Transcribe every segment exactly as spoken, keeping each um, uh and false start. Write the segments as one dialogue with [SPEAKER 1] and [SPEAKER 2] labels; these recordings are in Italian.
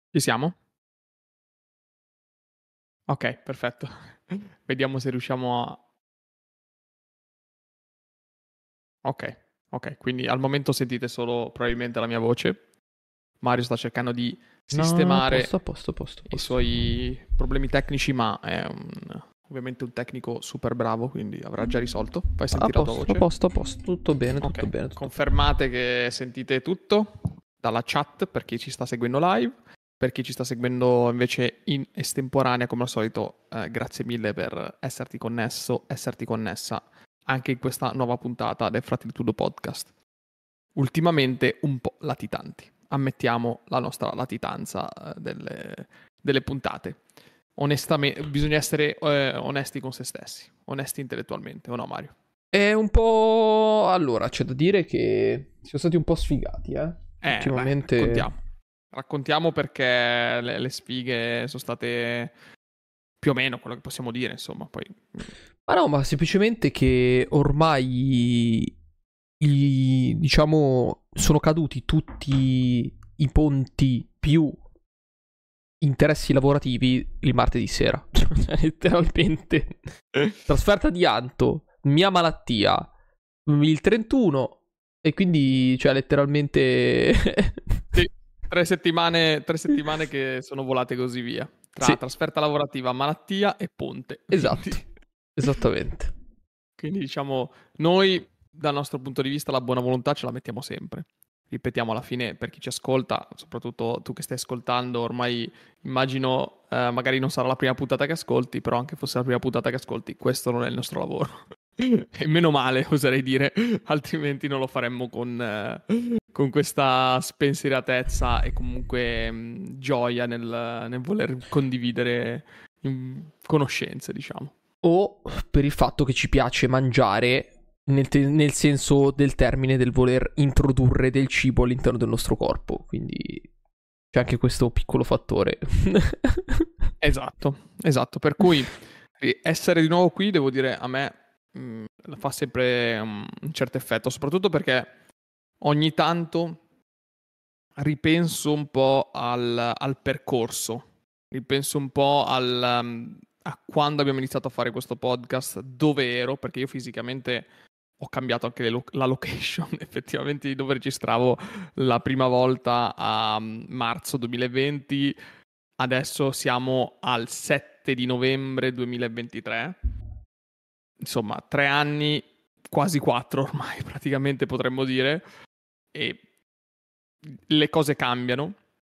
[SPEAKER 1] Ci siamo? Ok, perfetto. Vediamo se riusciamo a... Ok, ok, quindi al momento sentite solo probabilmente la mia voce. Mario sta cercando di
[SPEAKER 2] No, a posto, a
[SPEAKER 1] sistemare
[SPEAKER 2] posto, a posto, a
[SPEAKER 1] i
[SPEAKER 2] posto.
[SPEAKER 1] suoi problemi tecnici, ma è un- ovviamente un tecnico super bravo, quindi avrà già risolto. Fai
[SPEAKER 2] A
[SPEAKER 1] sentire la tua
[SPEAKER 2] posto, a
[SPEAKER 1] voce.
[SPEAKER 2] posto, a posto. Tutto bene, tutto
[SPEAKER 1] Ok,
[SPEAKER 2] bene, tutto bene.
[SPEAKER 1] confermate che sentite tutto dalla chat per chi ci sta seguendo live, per chi ci sta seguendo invece in estemporanea come al solito, eh, grazie mille per esserti connesso, esserti connessa anche in questa nuova puntata del Fratellitudo Podcast. Ultimamente un po' latitanti, ammettiamo la nostra latitanza eh, delle, delle puntate. Onestamente, bisogna essere eh, onesti con se stessi, onesti intellettualmente, o no Mario?
[SPEAKER 2] È un po'... Allora, c'è da dire che siamo stati un po' sfigati, eh.
[SPEAKER 1] Eh, dai,
[SPEAKER 2] Ultimamente...
[SPEAKER 1] raccontiamo. Raccontiamo perché le, le sfighe sono state più o meno quello che possiamo dire, insomma, poi...
[SPEAKER 2] Ma no, ma semplicemente che ormai... I, diciamo, sono caduti tutti i ponti più interessi lavorativi il martedì sera. Cioè, letteralmente. Trasferta di Anto, mia malattia, il trentuno e quindi, cioè, letteralmente...
[SPEAKER 1] Sì, tre settimane, tre settimane che sono volate così via, tra
[SPEAKER 2] Sì,
[SPEAKER 1] trasferta lavorativa, malattia e ponte. Quindi,
[SPEAKER 2] esatto, esattamente.
[SPEAKER 1] quindi diciamo, noi dal nostro punto di vista la buona volontà ce la mettiamo sempre. Ripetiamo alla fine per chi ci ascolta, soprattutto tu che stai ascoltando, ormai immagino eh, magari non sarà la prima puntata che ascolti, però anche fosse la prima puntata che ascolti, questo non è il nostro lavoro. E meno male, oserei dire, altrimenti non lo faremmo con, eh, con questa spensieratezza e comunque mh, gioia nel, nel voler condividere mm, conoscenze, diciamo.
[SPEAKER 2] O per il fatto che ci piace mangiare nel, te- nel senso del termine del voler introdurre del cibo all'interno del nostro corpo. Quindi c'è anche questo piccolo fattore.
[SPEAKER 1] Esatto, esatto. Per cui eh, essere di nuovo qui, devo dire, a me mh, fa sempre um, un certo effetto, soprattutto perché ogni tanto ripenso un po' al, al percorso, ripenso un po' al, um, a quando abbiamo iniziato a fare questo podcast, dove ero, perché io fisicamente ho cambiato anche le lo- la location, effettivamente di dove registravo la prima volta a um, marzo duemilaventi, adesso siamo al sette di novembre duemilaventitré, insomma tre anni, quasi quattro ormai praticamente potremmo dire, e le cose cambiano.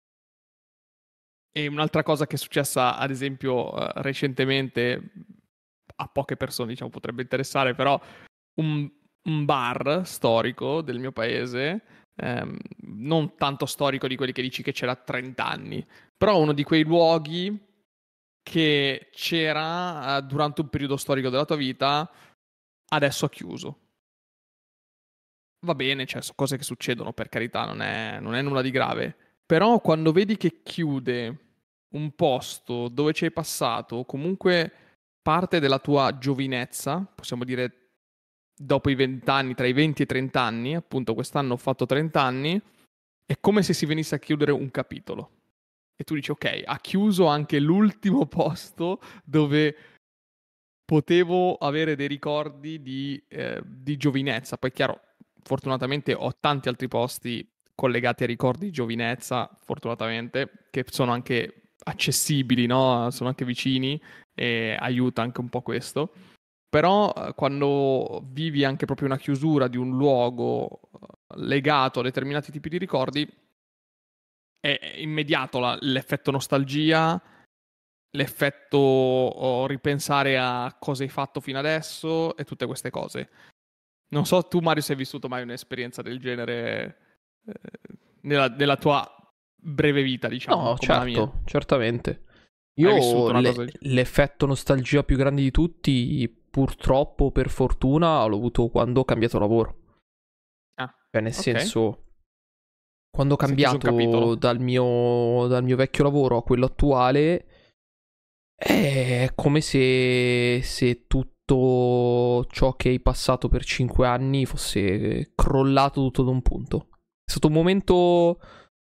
[SPEAKER 1] E un'altra cosa che è successa, ad esempio, eh, recentemente, a poche persone, diciamo, potrebbe interessare, però un, un bar storico del mio paese, ehm, non tanto storico di quelli che dici che c'era trenta anni, però uno di quei luoghi che c'era eh, durante un periodo storico della tua vita, adesso ha chiuso. Va bene, cioè, sono cose che succedono, per carità, non è, non è nulla di grave. Però quando vedi che chiude un posto dove ci hai passato, o comunque parte della tua giovinezza, possiamo dire dopo i venti anni, tra i venti e i trenta anni, appunto quest'anno ho fatto trenta anni, è come se si venisse a chiudere un capitolo. E tu dici, ok, ha chiuso anche l'ultimo posto dove potevo avere dei ricordi di, eh, di giovinezza. Poi, chiaro, fortunatamente ho tanti altri posti collegati a ricordi di giovinezza, fortunatamente, che sono anche accessibili, no? Sono anche vicini e aiuta anche un po' questo. Però eh, quando vivi anche proprio una chiusura di un luogo eh, legato a determinati tipi di ricordi, è è immediato la- l'effetto nostalgia, l'effetto o ripensare a cosa hai fatto fino adesso e tutte queste cose. Non so tu, Mario, se hai vissuto mai un'esperienza del genere eh, nella, nella tua breve vita, diciamo,
[SPEAKER 2] No,
[SPEAKER 1] come la mia.
[SPEAKER 2] certo, certamente.
[SPEAKER 1] Hai
[SPEAKER 2] Io
[SPEAKER 1] vissuto una
[SPEAKER 2] le-
[SPEAKER 1] cosa del genere?
[SPEAKER 2] l'effetto nostalgia più grande di tutti, purtroppo, per fortuna, l'ho avuto quando ho cambiato lavoro.
[SPEAKER 1] Ah,
[SPEAKER 2] Cioè, nel
[SPEAKER 1] ok.
[SPEAKER 2] senso, quando ho
[SPEAKER 1] Si è chiuso un
[SPEAKER 2] cambiato
[SPEAKER 1] capitolo.
[SPEAKER 2] dal mio, dal mio vecchio lavoro a quello attuale, è come se, se tutto ciò che hai passato per cinque anni fosse crollato tutto da un punto. È stato un momento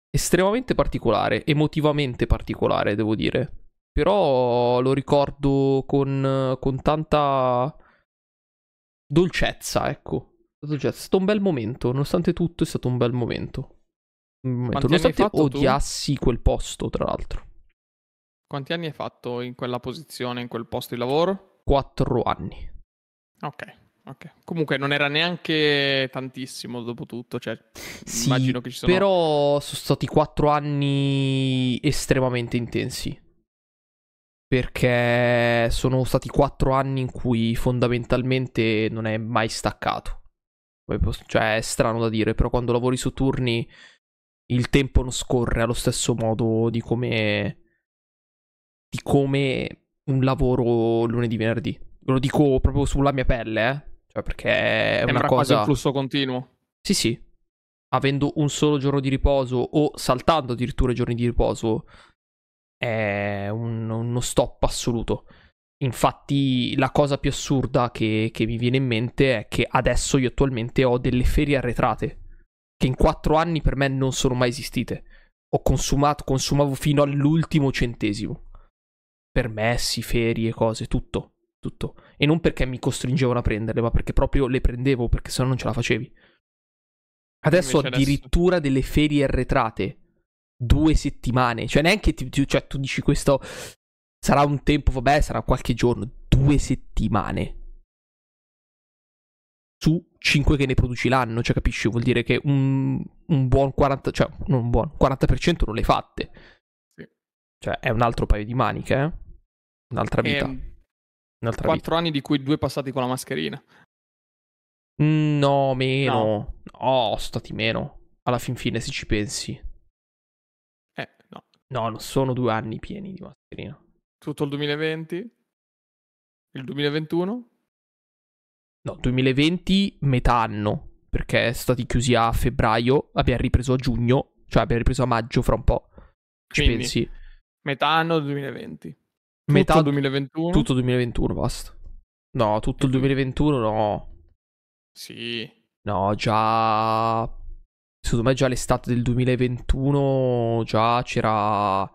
[SPEAKER 2] estremamente particolare, emotivamente particolare, devo dire. Però lo ricordo con, con tanta dolcezza, ecco. Dolcezza. È stato un bel momento, nonostante tutto è stato un bel momento. Un momento.
[SPEAKER 1] Quanti anni hai
[SPEAKER 2] Nonostante
[SPEAKER 1] fatto tu?
[SPEAKER 2] odiassi quel posto, tra l'altro.
[SPEAKER 1] Quanti anni hai fatto in quella posizione, in quel posto di lavoro?
[SPEAKER 2] Quattro anni.
[SPEAKER 1] Ok, ok. Comunque non era neanche tantissimo dopo tutto, cioè
[SPEAKER 2] Sì,
[SPEAKER 1] immagino che ci sono...
[SPEAKER 2] però sono stati quattro anni estremamente intensi. Perché sono stati quattro anni in cui fondamentalmente non è mai staccato. Come posso- Cioè, è strano da dire, però quando lavori su turni il tempo non scorre allo stesso modo di come di come un lavoro lunedì venerdì. Lo dico proprio sulla mia pelle, eh. Cioè, perché è una
[SPEAKER 1] Sembra quasi un
[SPEAKER 2] cosa.
[SPEAKER 1] flusso continuo.
[SPEAKER 2] Sì, sì. Avendo un solo giorno di riposo o saltando addirittura i giorni di riposo è un- uno stop assoluto. Infatti, la cosa più assurda che, che mi viene in mente è che adesso io attualmente ho delle ferie arretrate che in quattro anni per me non sono mai esistite. Ho consumato, consumavo fino all'ultimo centesimo. Permessi, ferie, cose, tutto, tutto. E non perché mi costringevano a prenderle, ma perché proprio le prendevo, perché sennò non ce la facevi. Adesso ho
[SPEAKER 1] Invece adesso...
[SPEAKER 2] addirittura delle ferie arretrate. Due settimane. Cioè neanche ti, ti- cioè, tu dici questo sarà un tempo, vabbè, sarà qualche giorno. Due settimane. Su cinque che ne produci l'anno, cioè capisci? Vuol dire che un, un buon quaranta, cioè non un buon, quaranta per cento non le hai fatte.
[SPEAKER 1] Sì.
[SPEAKER 2] Cioè è un altro paio di maniche, eh? Un'altra vita.
[SPEAKER 1] E
[SPEAKER 2] Un'altra vita.
[SPEAKER 1] quattro anni di cui due passati con la mascherina.
[SPEAKER 2] Mm, No,
[SPEAKER 1] No.
[SPEAKER 2] meno. No, stati meno. Alla fin fine, se ci pensi.
[SPEAKER 1] Eh, no.
[SPEAKER 2] No, non sono due anni pieni di mascherina.
[SPEAKER 1] Tutto il duemilaventi? Il duemilaventuno?
[SPEAKER 2] No, duemilaventi, metà anno. Perché sono stati chiusi a febbraio. Abbiamo ripreso a giugno. Cioè, abbiamo ripreso a maggio fra un po'. Ci
[SPEAKER 1] Quindi,
[SPEAKER 2] pensi?
[SPEAKER 1] metà anno duemilaventi. Tutto
[SPEAKER 2] Metà.
[SPEAKER 1] il duemilaventuno?
[SPEAKER 2] Tutto duemilaventuno, basta. No, tutto
[SPEAKER 1] E
[SPEAKER 2] il
[SPEAKER 1] tu...
[SPEAKER 2] duemilaventuno, no.
[SPEAKER 1] Sì.
[SPEAKER 2] No, già. Secondo me, già l'estate del duemilaventuno. Già c'era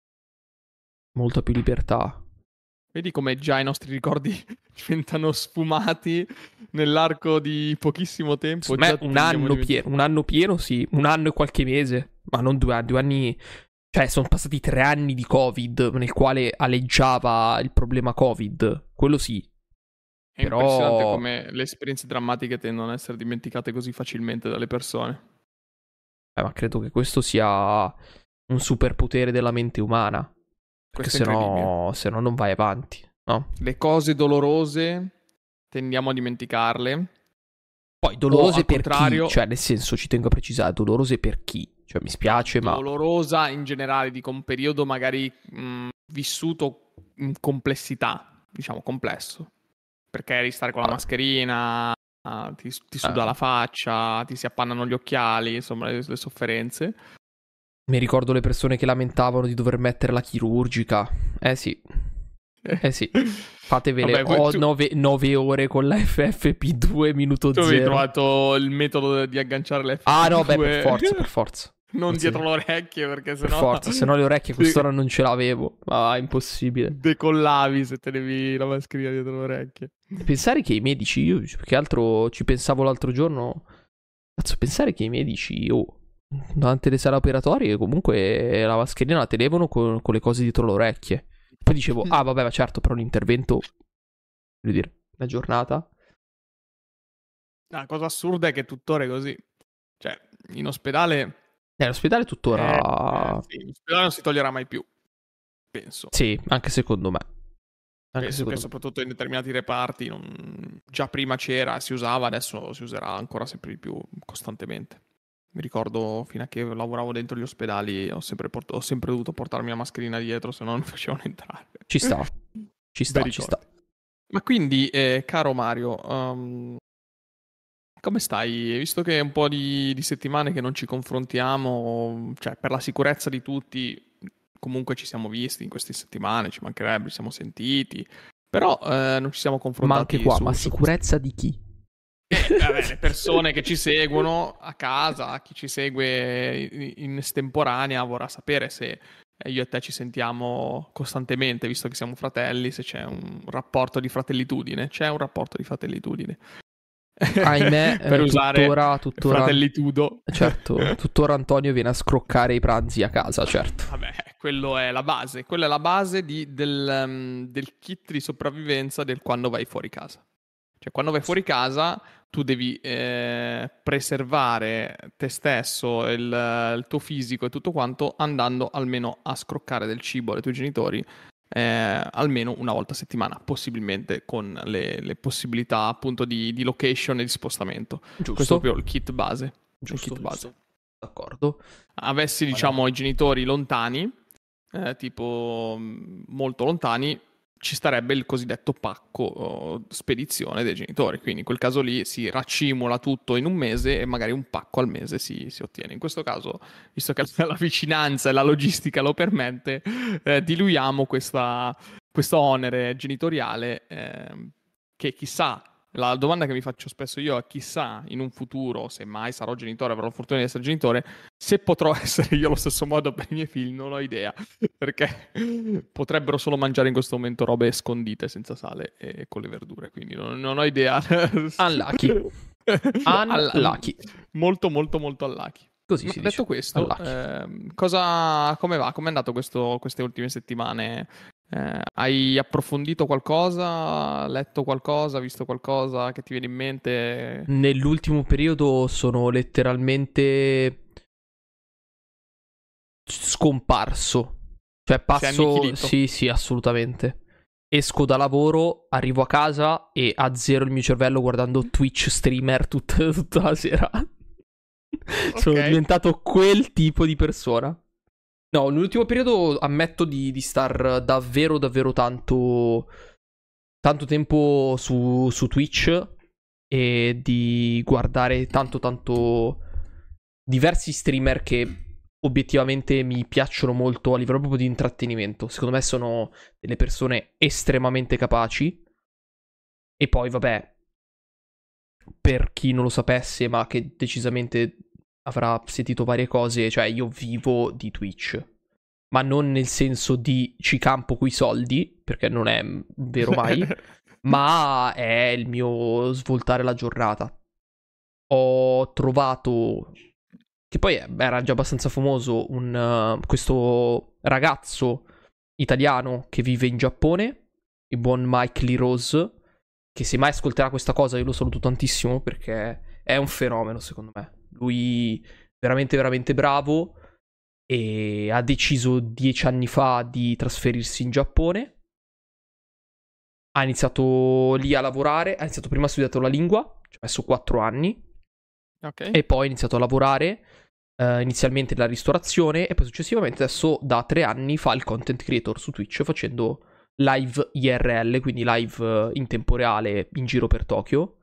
[SPEAKER 2] molta più libertà.
[SPEAKER 1] Vedi come già i nostri ricordi diventano sfumati nell'arco di pochissimo tempo.
[SPEAKER 2] Secondo
[SPEAKER 1] Già
[SPEAKER 2] me un
[SPEAKER 1] tendiamo a
[SPEAKER 2] anno
[SPEAKER 1] dimenticare.
[SPEAKER 2] pieno, un anno pieno sì, un anno e qualche mese, ma non due anni, due anni, cioè sono passati tre anni di Covid nel quale aleggiava il problema Covid, quello sì,
[SPEAKER 1] È impressionante
[SPEAKER 2] però,
[SPEAKER 1] come le esperienze drammatiche tendono ad essere dimenticate così facilmente dalle persone.
[SPEAKER 2] eh, ma credo che questo sia un superpotere della mente umana, perché
[SPEAKER 1] Questo è
[SPEAKER 2] se
[SPEAKER 1] incredibile.
[SPEAKER 2] no, se no non vai avanti, no?
[SPEAKER 1] Le cose dolorose tendiamo a dimenticarle.
[SPEAKER 2] Poi
[SPEAKER 1] O
[SPEAKER 2] dolorose
[SPEAKER 1] al
[SPEAKER 2] per chi,
[SPEAKER 1] contrario,
[SPEAKER 2] cioè nel senso ci tengo a precisare, dolorose per chi, cioè mi
[SPEAKER 1] no,
[SPEAKER 2] spiace ma...
[SPEAKER 1] dolorosa in generale, dico un periodo magari mh, vissuto in complessità, diciamo complesso. Perché ristare con la
[SPEAKER 2] ah,
[SPEAKER 1] mascherina, ah, ti, ti suda
[SPEAKER 2] eh,
[SPEAKER 1] la faccia, ti si appannano gli occhiali, insomma, le, le sofferenze.
[SPEAKER 2] Mi ricordo le persone che lamentavano di dover mettere la chirurgica. Eh sì, eh sì. Fatevele
[SPEAKER 1] Vabbè, poi
[SPEAKER 2] ho
[SPEAKER 1] tu,
[SPEAKER 2] nove ore con la F F P due minuto
[SPEAKER 1] tu avevi
[SPEAKER 2] zero.
[SPEAKER 1] trovato il metodo di agganciare
[SPEAKER 2] Ah no, beh, per
[SPEAKER 1] l'F P due
[SPEAKER 2] forza, per forza.
[SPEAKER 1] non
[SPEAKER 2] Forza
[SPEAKER 1] dietro
[SPEAKER 2] sì.
[SPEAKER 1] le orecchie, perché
[SPEAKER 2] Per
[SPEAKER 1] sennò
[SPEAKER 2] forza, se no le orecchie a
[SPEAKER 1] ti
[SPEAKER 2] quest'ora non ce l'avevo. Ah, impossibile.
[SPEAKER 1] decollavi se tenevi la mascherina dietro le orecchie.
[SPEAKER 2] Pensare che i medici, io più che altro ci pensavo l'altro giorno. Cazzo, pensare che i medici, oh, durante le sale operatorie comunque la mascherina la tenevano con, con le cose dietro le orecchie. Poi dicevo, ah vabbè, ma certo, però l'intervento, voglio dire, una giornata.
[SPEAKER 1] La cosa assurda è che tuttora è così. Cioè, in ospedale...
[SPEAKER 2] Eh, l'ospedale
[SPEAKER 1] eh, eh,
[SPEAKER 2] tuttora...
[SPEAKER 1] sì, in ospedale non si toglierà mai più, penso.
[SPEAKER 2] Sì, anche secondo me. Anche
[SPEAKER 1] Penso che
[SPEAKER 2] secondo me.
[SPEAKER 1] soprattutto in determinati reparti non... già prima c'era, si usava, adesso si userà ancora sempre di più costantemente. Mi ricordo fino a che lavoravo dentro gli ospedali ho sempre, port- ho sempre dovuto portarmi la mascherina dietro, se no non mi facevano entrare.
[SPEAKER 2] Ci sta, ci sta,
[SPEAKER 1] Bei
[SPEAKER 2] ci sta.
[SPEAKER 1] ricordi. Ma quindi, eh, caro Mario, um, come stai? Visto che è un po' di, di settimane che non ci confrontiamo, cioè per la sicurezza di tutti, comunque ci siamo visti in queste settimane, ci mancherebbe, ci siamo sentiti, però eh, non ci siamo
[SPEAKER 2] Ma anche
[SPEAKER 1] confrontati
[SPEAKER 2] qua,
[SPEAKER 1] su,
[SPEAKER 2] ma
[SPEAKER 1] su questi...
[SPEAKER 2] sicurezza di chi?
[SPEAKER 1] E vabbè, le persone che ci seguono a casa, chi ci segue in in estemporanea vorrà sapere se eh, io e te ci sentiamo costantemente, visto che siamo fratelli, se c'è un rapporto di fratellitudine. C'è un rapporto di fratellitudine.
[SPEAKER 2] Ahimè,
[SPEAKER 1] Per
[SPEAKER 2] eh,
[SPEAKER 1] usare
[SPEAKER 2] tuttora, tuttora,
[SPEAKER 1] fratellitudo.
[SPEAKER 2] certo, tuttora Antonio viene a scroccare i pranzi a casa, certo.
[SPEAKER 1] Vabbè, quello è la base. Quella è la base di- del, um, del kit di sopravvivenza del quando vai fuori casa. Cioè, quando vai fuori casa, tu devi eh, preservare te stesso, il, il tuo fisico e tutto quanto, andando almeno a scroccare del cibo ai tuoi genitori, eh, almeno una volta a settimana, possibilmente con le, le possibilità appunto di, di location e di spostamento. Questo è
[SPEAKER 2] Giusto?
[SPEAKER 1] proprio il kit base. Il
[SPEAKER 2] Giusto,
[SPEAKER 1] kit base.
[SPEAKER 2] giusto. D'accordo.
[SPEAKER 1] Avessi, diciamo, i genitori lontani, eh, tipo mh, molto lontani, ci starebbe il cosiddetto pacco o spedizione dei genitori. Quindi in quel caso lì si raccimula tutto in un mese e magari un pacco al mese si, si ottiene. In questo caso, visto che la vicinanza e la logistica lo permette, eh, diluiamo questa, questo onere genitoriale eh, che chissà. La domanda che mi faccio spesso io è chissà in un futuro, se mai sarò genitore, avrò la fortuna di essere genitore, se potrò essere io allo stesso modo per i miei figli, non ho idea, perché potrebbero solo mangiare in questo momento robe scondite senza sale e con le verdure, quindi non, non ho idea.
[SPEAKER 2] Unlucky.
[SPEAKER 1] All-
[SPEAKER 2] Unlucky.
[SPEAKER 1] molto molto molto unlucky.
[SPEAKER 2] Così
[SPEAKER 1] Ma
[SPEAKER 2] si
[SPEAKER 1] detto
[SPEAKER 2] dice.
[SPEAKER 1] questo,
[SPEAKER 2] Unlucky.
[SPEAKER 1] ehm, cosa, come va? Come è andato questo, queste ultime settimane? Eh, hai approfondito qualcosa? Letto qualcosa? Visto qualcosa che ti viene in mente?
[SPEAKER 2] Nell'ultimo periodo sono letteralmente scomparso. Cioè
[SPEAKER 1] Sei
[SPEAKER 2] passo...
[SPEAKER 1] annichilito?
[SPEAKER 2] Sì, sì, assolutamente. Esco da lavoro, arrivo a casa e azzero il mio cervello guardando Twitch streamer tutta, tutta la sera. Sono
[SPEAKER 1] Ok.
[SPEAKER 2] diventato quel tipo di persona. No, nell'ultimo periodo ammetto di, di star davvero, davvero tanto, tanto tempo su, su Twitch e di guardare tanto, tanto diversi streamer che obiettivamente mi piacciono molto a livello proprio di intrattenimento. Secondo me sono delle persone estremamente capaci. E poi, vabbè, per chi non lo sapesse, ma che decisamente avrà sentito varie cose, cioè io vivo di Twitch. Ma non nel senso di ci campo quei soldi, perché non è vero mai, ma è il mio svoltare la giornata. Ho trovato, che poi era già abbastanza famoso, un, uh, questo ragazzo italiano che vive in Giappone, il buon Mike Lee Rose, che se mai ascolterà questa cosa io lo saluto tantissimo perché è un fenomeno secondo me. Lui veramente veramente bravo e ha deciso dieci anni fa di trasferirsi in Giappone. Ha iniziato lì a lavorare, ha iniziato prima ha studiato la lingua, ci ha messo quattro anni,
[SPEAKER 1] Ok.
[SPEAKER 2] e poi ha iniziato a lavorare eh, inizialmente nella ristorazione e poi successivamente adesso da tre anni fa il content creator su Twitch facendo live I R L, quindi live eh, in tempo reale in giro per Tokyo.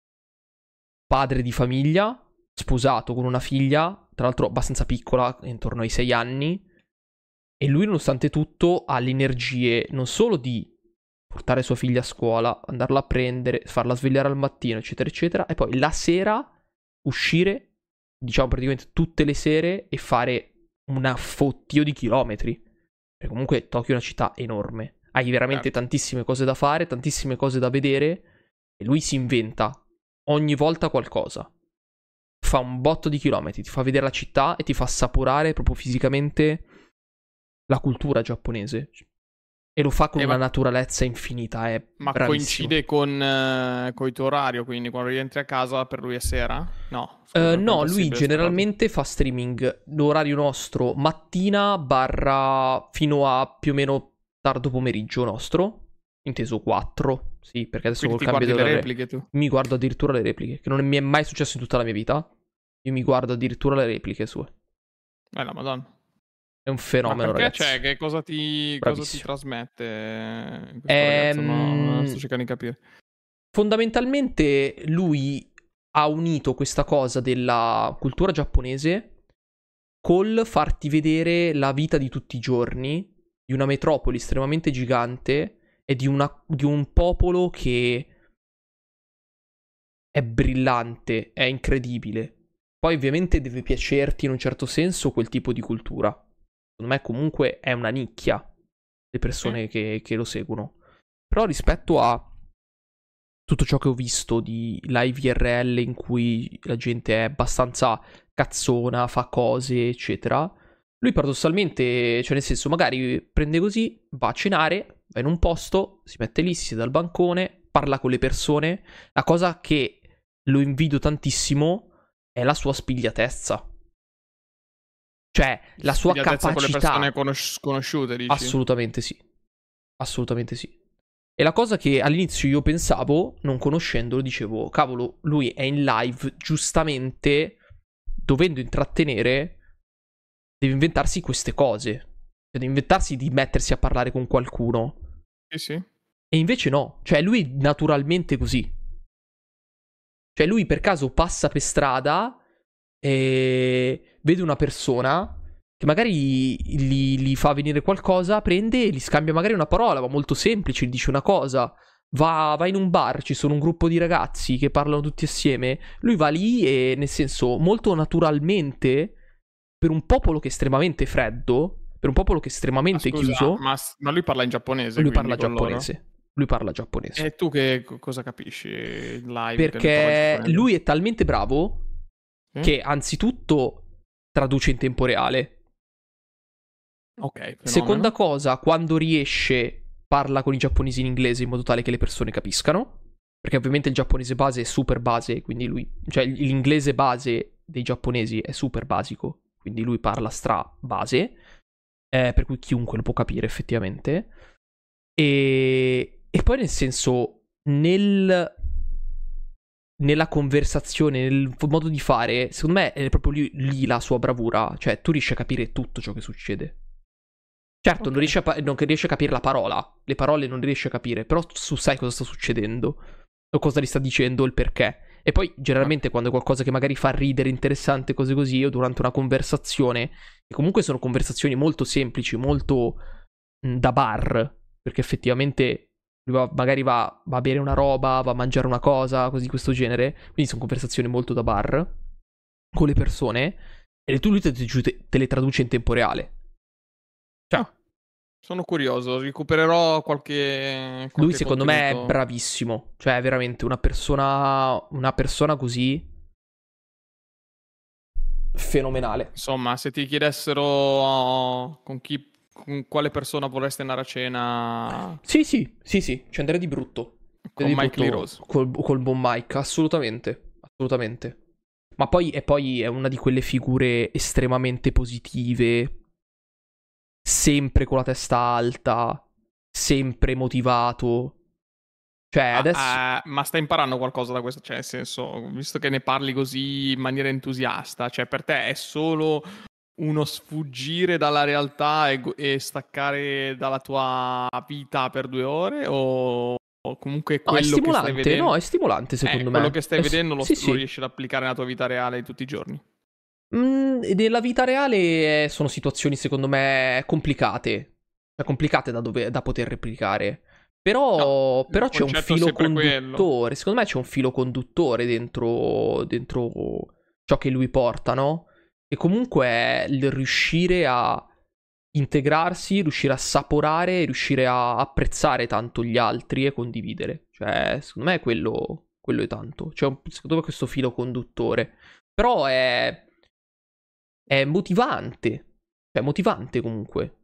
[SPEAKER 2] Padre di famiglia, sposato con una figlia, tra l'altro abbastanza piccola, intorno ai sei anni, e lui nonostante tutto ha le energie non solo di portare sua figlia a scuola, andarla a prendere, farla svegliare al mattino, eccetera, eccetera, e poi la sera uscire, diciamo praticamente tutte le sere e fare una fottio di chilometri. Perché comunque Tokyo è una città enorme. Hai veramente
[SPEAKER 1] Certo.
[SPEAKER 2] tantissime cose da fare, tantissime cose da vedere, e lui si inventa ogni volta qualcosa. Fa un botto di chilometri, ti fa vedere la città e ti fa assaporare proprio fisicamente la cultura giapponese. E lo fa con
[SPEAKER 1] Eh,
[SPEAKER 2] una
[SPEAKER 1] ma,
[SPEAKER 2] naturalezza infinita, è
[SPEAKER 1] ma
[SPEAKER 2] bravissimo.
[SPEAKER 1] coincide con, eh, con il tuo orario, quindi quando rientri a casa per lui è sera? No,
[SPEAKER 2] Uh,
[SPEAKER 1] scusa, è
[SPEAKER 2] no, lui
[SPEAKER 1] impossibile sta cosa.
[SPEAKER 2] generalmente fa streaming l'orario nostro mattina barra fino a più o meno tardo pomeriggio nostro, inteso quattro, sì, perché adesso
[SPEAKER 1] Quindi
[SPEAKER 2] col
[SPEAKER 1] ti
[SPEAKER 2] cambio
[SPEAKER 1] guardi le
[SPEAKER 2] d'orario
[SPEAKER 1] repliche tu?
[SPEAKER 2] mi guardo addirittura le repliche, che non mi è mai successo in tutta la mia vita. Io mi guardo addirittura le repliche sue.
[SPEAKER 1] Eh, la madonna.
[SPEAKER 2] È un
[SPEAKER 1] Ma
[SPEAKER 2] fenomeno,
[SPEAKER 1] perché
[SPEAKER 2] ragazzi.
[SPEAKER 1] c'è? Che cosa ti, cosa ti
[SPEAKER 2] Bravissimo.
[SPEAKER 1] trasmette eh, questo ragazzo? No, non sto
[SPEAKER 2] Ehm,
[SPEAKER 1] cercando di capire.
[SPEAKER 2] Fondamentalmente lui ha unito questa cosa della cultura giapponese col farti vedere la vita di tutti i giorni di una metropoli estremamente gigante e di, una, di un popolo che è brillante, è incredibile. Poi ovviamente deve piacerti in un certo senso quel tipo di cultura. Secondo me comunque è una nicchia le persone
[SPEAKER 1] Sì.
[SPEAKER 2] che, che lo seguono. Però rispetto a tutto ciò che ho visto di live I R L in cui la gente è abbastanza cazzona, fa cose, eccetera, lui paradossalmente, cioè nel senso, magari prende così, va a cenare, va in un posto, si mette lì, si siede al bancone, parla con le persone. La cosa che lo invidio tantissimo è la sua spigliatezza. Cioè, la sua
[SPEAKER 1] Spigliatezza con le persone
[SPEAKER 2] capacità.
[SPEAKER 1] conosci- conosciute, dici?
[SPEAKER 2] Assolutamente sì. Assolutamente sì. E la cosa che all'inizio io pensavo, non conoscendolo, dicevo, cavolo, lui è in live, giustamente, dovendo intrattenere, deve inventarsi queste cose. Cioè, deve inventarsi di mettersi a parlare con qualcuno.
[SPEAKER 1] Sì, sì.
[SPEAKER 2] E invece no. Cioè, lui naturalmente così. Cioè, lui per caso passa per strada e vede una persona che magari gli, gli fa venire qualcosa, prende e gli scambia magari una parola, ma molto semplice, gli dice una cosa. Va, va in un bar, ci sono un gruppo di ragazzi che parlano tutti assieme. Lui va lì e, nel senso, molto naturalmente, per un popolo che è estremamente freddo, per un popolo che è
[SPEAKER 1] Ma
[SPEAKER 2] estremamente
[SPEAKER 1] scusa,
[SPEAKER 2] chiuso,
[SPEAKER 1] ma, ma lui parla in giapponese,
[SPEAKER 2] lui
[SPEAKER 1] quindi
[SPEAKER 2] parla
[SPEAKER 1] con loro?
[SPEAKER 2] giapponese. Lui parla giapponese.
[SPEAKER 1] E tu che co- cosa capisci in live che lui parla
[SPEAKER 2] Perché
[SPEAKER 1] giapponese?
[SPEAKER 2] lui è talmente bravo
[SPEAKER 1] Sì?
[SPEAKER 2] che anzitutto traduce in tempo reale.
[SPEAKER 1] Ok,
[SPEAKER 2] Seconda
[SPEAKER 1] fenomeno.
[SPEAKER 2] cosa, quando riesce parla con i giapponesi in inglese in modo tale che le persone capiscano. Perché ovviamente il giapponese base è super base, quindi lui... Cioè l'inglese base dei giapponesi è super basico, quindi lui parla stra base, eh, per cui chiunque lo può capire effettivamente. E, e poi nel senso, nel, nella conversazione, nel modo di fare, secondo me è proprio lì, lì la sua bravura. Cioè, tu riesci a capire tutto ciò che succede. Certo, non
[SPEAKER 1] Ok.
[SPEAKER 2] riesci, a, pa- non riesci a capire la parola. Le parole non riesci a capire, però tu sai cosa sta succedendo. O cosa gli sta dicendo, il perché. E poi,
[SPEAKER 1] Ok.
[SPEAKER 2] generalmente, quando è qualcosa che magari fa ridere, interessante, cose così, o durante una conversazione, che comunque sono conversazioni molto semplici, molto mh, da bar, perché effettivamente lui va- magari va, va a bere una roba, va a mangiare una cosa, così di questo genere. Quindi sono conversazioni molto da bar con le persone. E tu lui te, te- te le traduce in tempo reale. Cioè,
[SPEAKER 1] Ah, sono curioso, recupererò qualche,
[SPEAKER 2] lui
[SPEAKER 1] qualche
[SPEAKER 2] secondo me è
[SPEAKER 1] contenuto.
[SPEAKER 2] bravissimo. Cioè, è veramente una persona. Una persona così fenomenale.
[SPEAKER 1] Insomma, se ti chiedessero oh, con chi, con quale persona vorresti andare a cena
[SPEAKER 2] Sì, sì, sì, sì, ci andrei di brutto.
[SPEAKER 1] con
[SPEAKER 2] Andrei di
[SPEAKER 1] Mike Lee
[SPEAKER 2] brutto
[SPEAKER 1] Rose.
[SPEAKER 2] col, col buon Mike, assolutamente. Assolutamente. Ma poi, e poi è una di quelle figure estremamente positive, sempre con la testa alta, sempre motivato. Cioè,
[SPEAKER 1] Ma,
[SPEAKER 2] adesso.
[SPEAKER 1] eh, ma stai imparando qualcosa da questo? Cioè, nel senso, visto che ne parli così in maniera entusiasta, cioè per te è solo uno sfuggire dalla realtà e, go- e staccare dalla tua vita per due ore? O, o comunque
[SPEAKER 2] No, è
[SPEAKER 1] quello che stai
[SPEAKER 2] stimolante, no,
[SPEAKER 1] vedendo,
[SPEAKER 2] è stimolante
[SPEAKER 1] eh,
[SPEAKER 2] secondo
[SPEAKER 1] quello che
[SPEAKER 2] me.
[SPEAKER 1] stai
[SPEAKER 2] È s-
[SPEAKER 1] vedendo lo,
[SPEAKER 2] sì,
[SPEAKER 1] lo
[SPEAKER 2] sì.
[SPEAKER 1] riesci ad applicare nella tua vita reale di tutti i giorni?
[SPEAKER 2] Mm, e nella vita reale eh, sono situazioni secondo me complicate, cioè complicate da, dove- da poter replicare.
[SPEAKER 1] No,
[SPEAKER 2] Però,
[SPEAKER 1] il
[SPEAKER 2] però c'è un
[SPEAKER 1] concetto è
[SPEAKER 2] filo
[SPEAKER 1] sempre quello.
[SPEAKER 2] conduttore, secondo me c'è un filo conduttore dentro, dentro ciò che lui porta, no? E comunque è il riuscire a integrarsi, riuscire a saporare, riuscire a apprezzare tanto gli altri e condividere. Cioè, secondo me quello, quello è tanto. C'è un, secondo me questo filo conduttore. Però è è motivante. Cioè, è motivante comunque.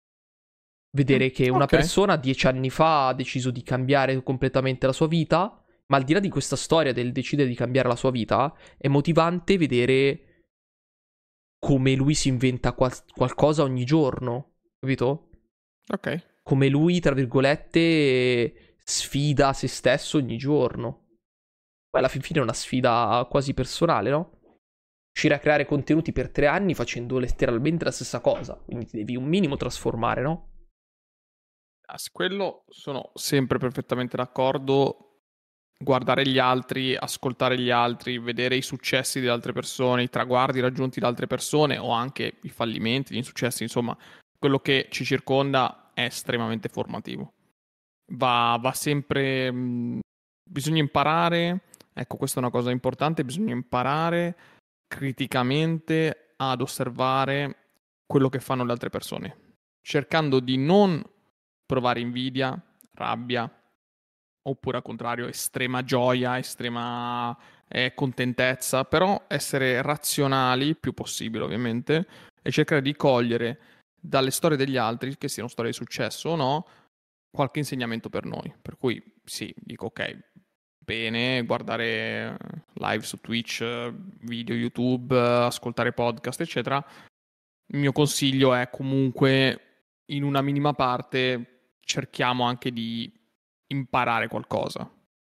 [SPEAKER 1] Mm,
[SPEAKER 2] Vedere che una
[SPEAKER 1] ok.
[SPEAKER 2] persona dieci anni fa ha deciso di cambiare completamente la sua vita, ma al di là di questa storia del decidere di cambiare la sua vita, è motivante vedere come lui si inventa qual- qualcosa ogni giorno, capito?
[SPEAKER 1] Ok.
[SPEAKER 2] Come lui, tra virgolette, sfida se stesso ogni giorno. Poi alla fin fine è una sfida quasi personale, no? Riuscire a creare contenuti per tre anni facendo letteralmente la stessa cosa. Quindi ti devi un minimo trasformare, no?
[SPEAKER 1] Ah, su quello sono sempre perfettamente d'accordo. Guardare gli altri, ascoltare gli altri, vedere i successi di altre persone, i traguardi raggiunti da altre persone o anche i fallimenti, gli insuccessi, insomma, quello che ci circonda è estremamente formativo. Va, va sempre, mh, bisogna imparare Ecco, questa è una cosa importante, bisogna imparare criticamente ad osservare quello che fanno le altre persone, cercando di non provare invidia, rabbia, oppure al contrario estrema gioia, estrema eh, contentezza, però essere razionali il più possibile ovviamente e cercare di cogliere dalle storie degli altri, che siano storie di successo o no, qualche insegnamento per noi. Per cui sì, dico ok, bene, guardare live su Twitch, video YouTube, ascoltare podcast, eccetera. Il mio consiglio è comunque in una minima parte cerchiamo anche di imparare qualcosa,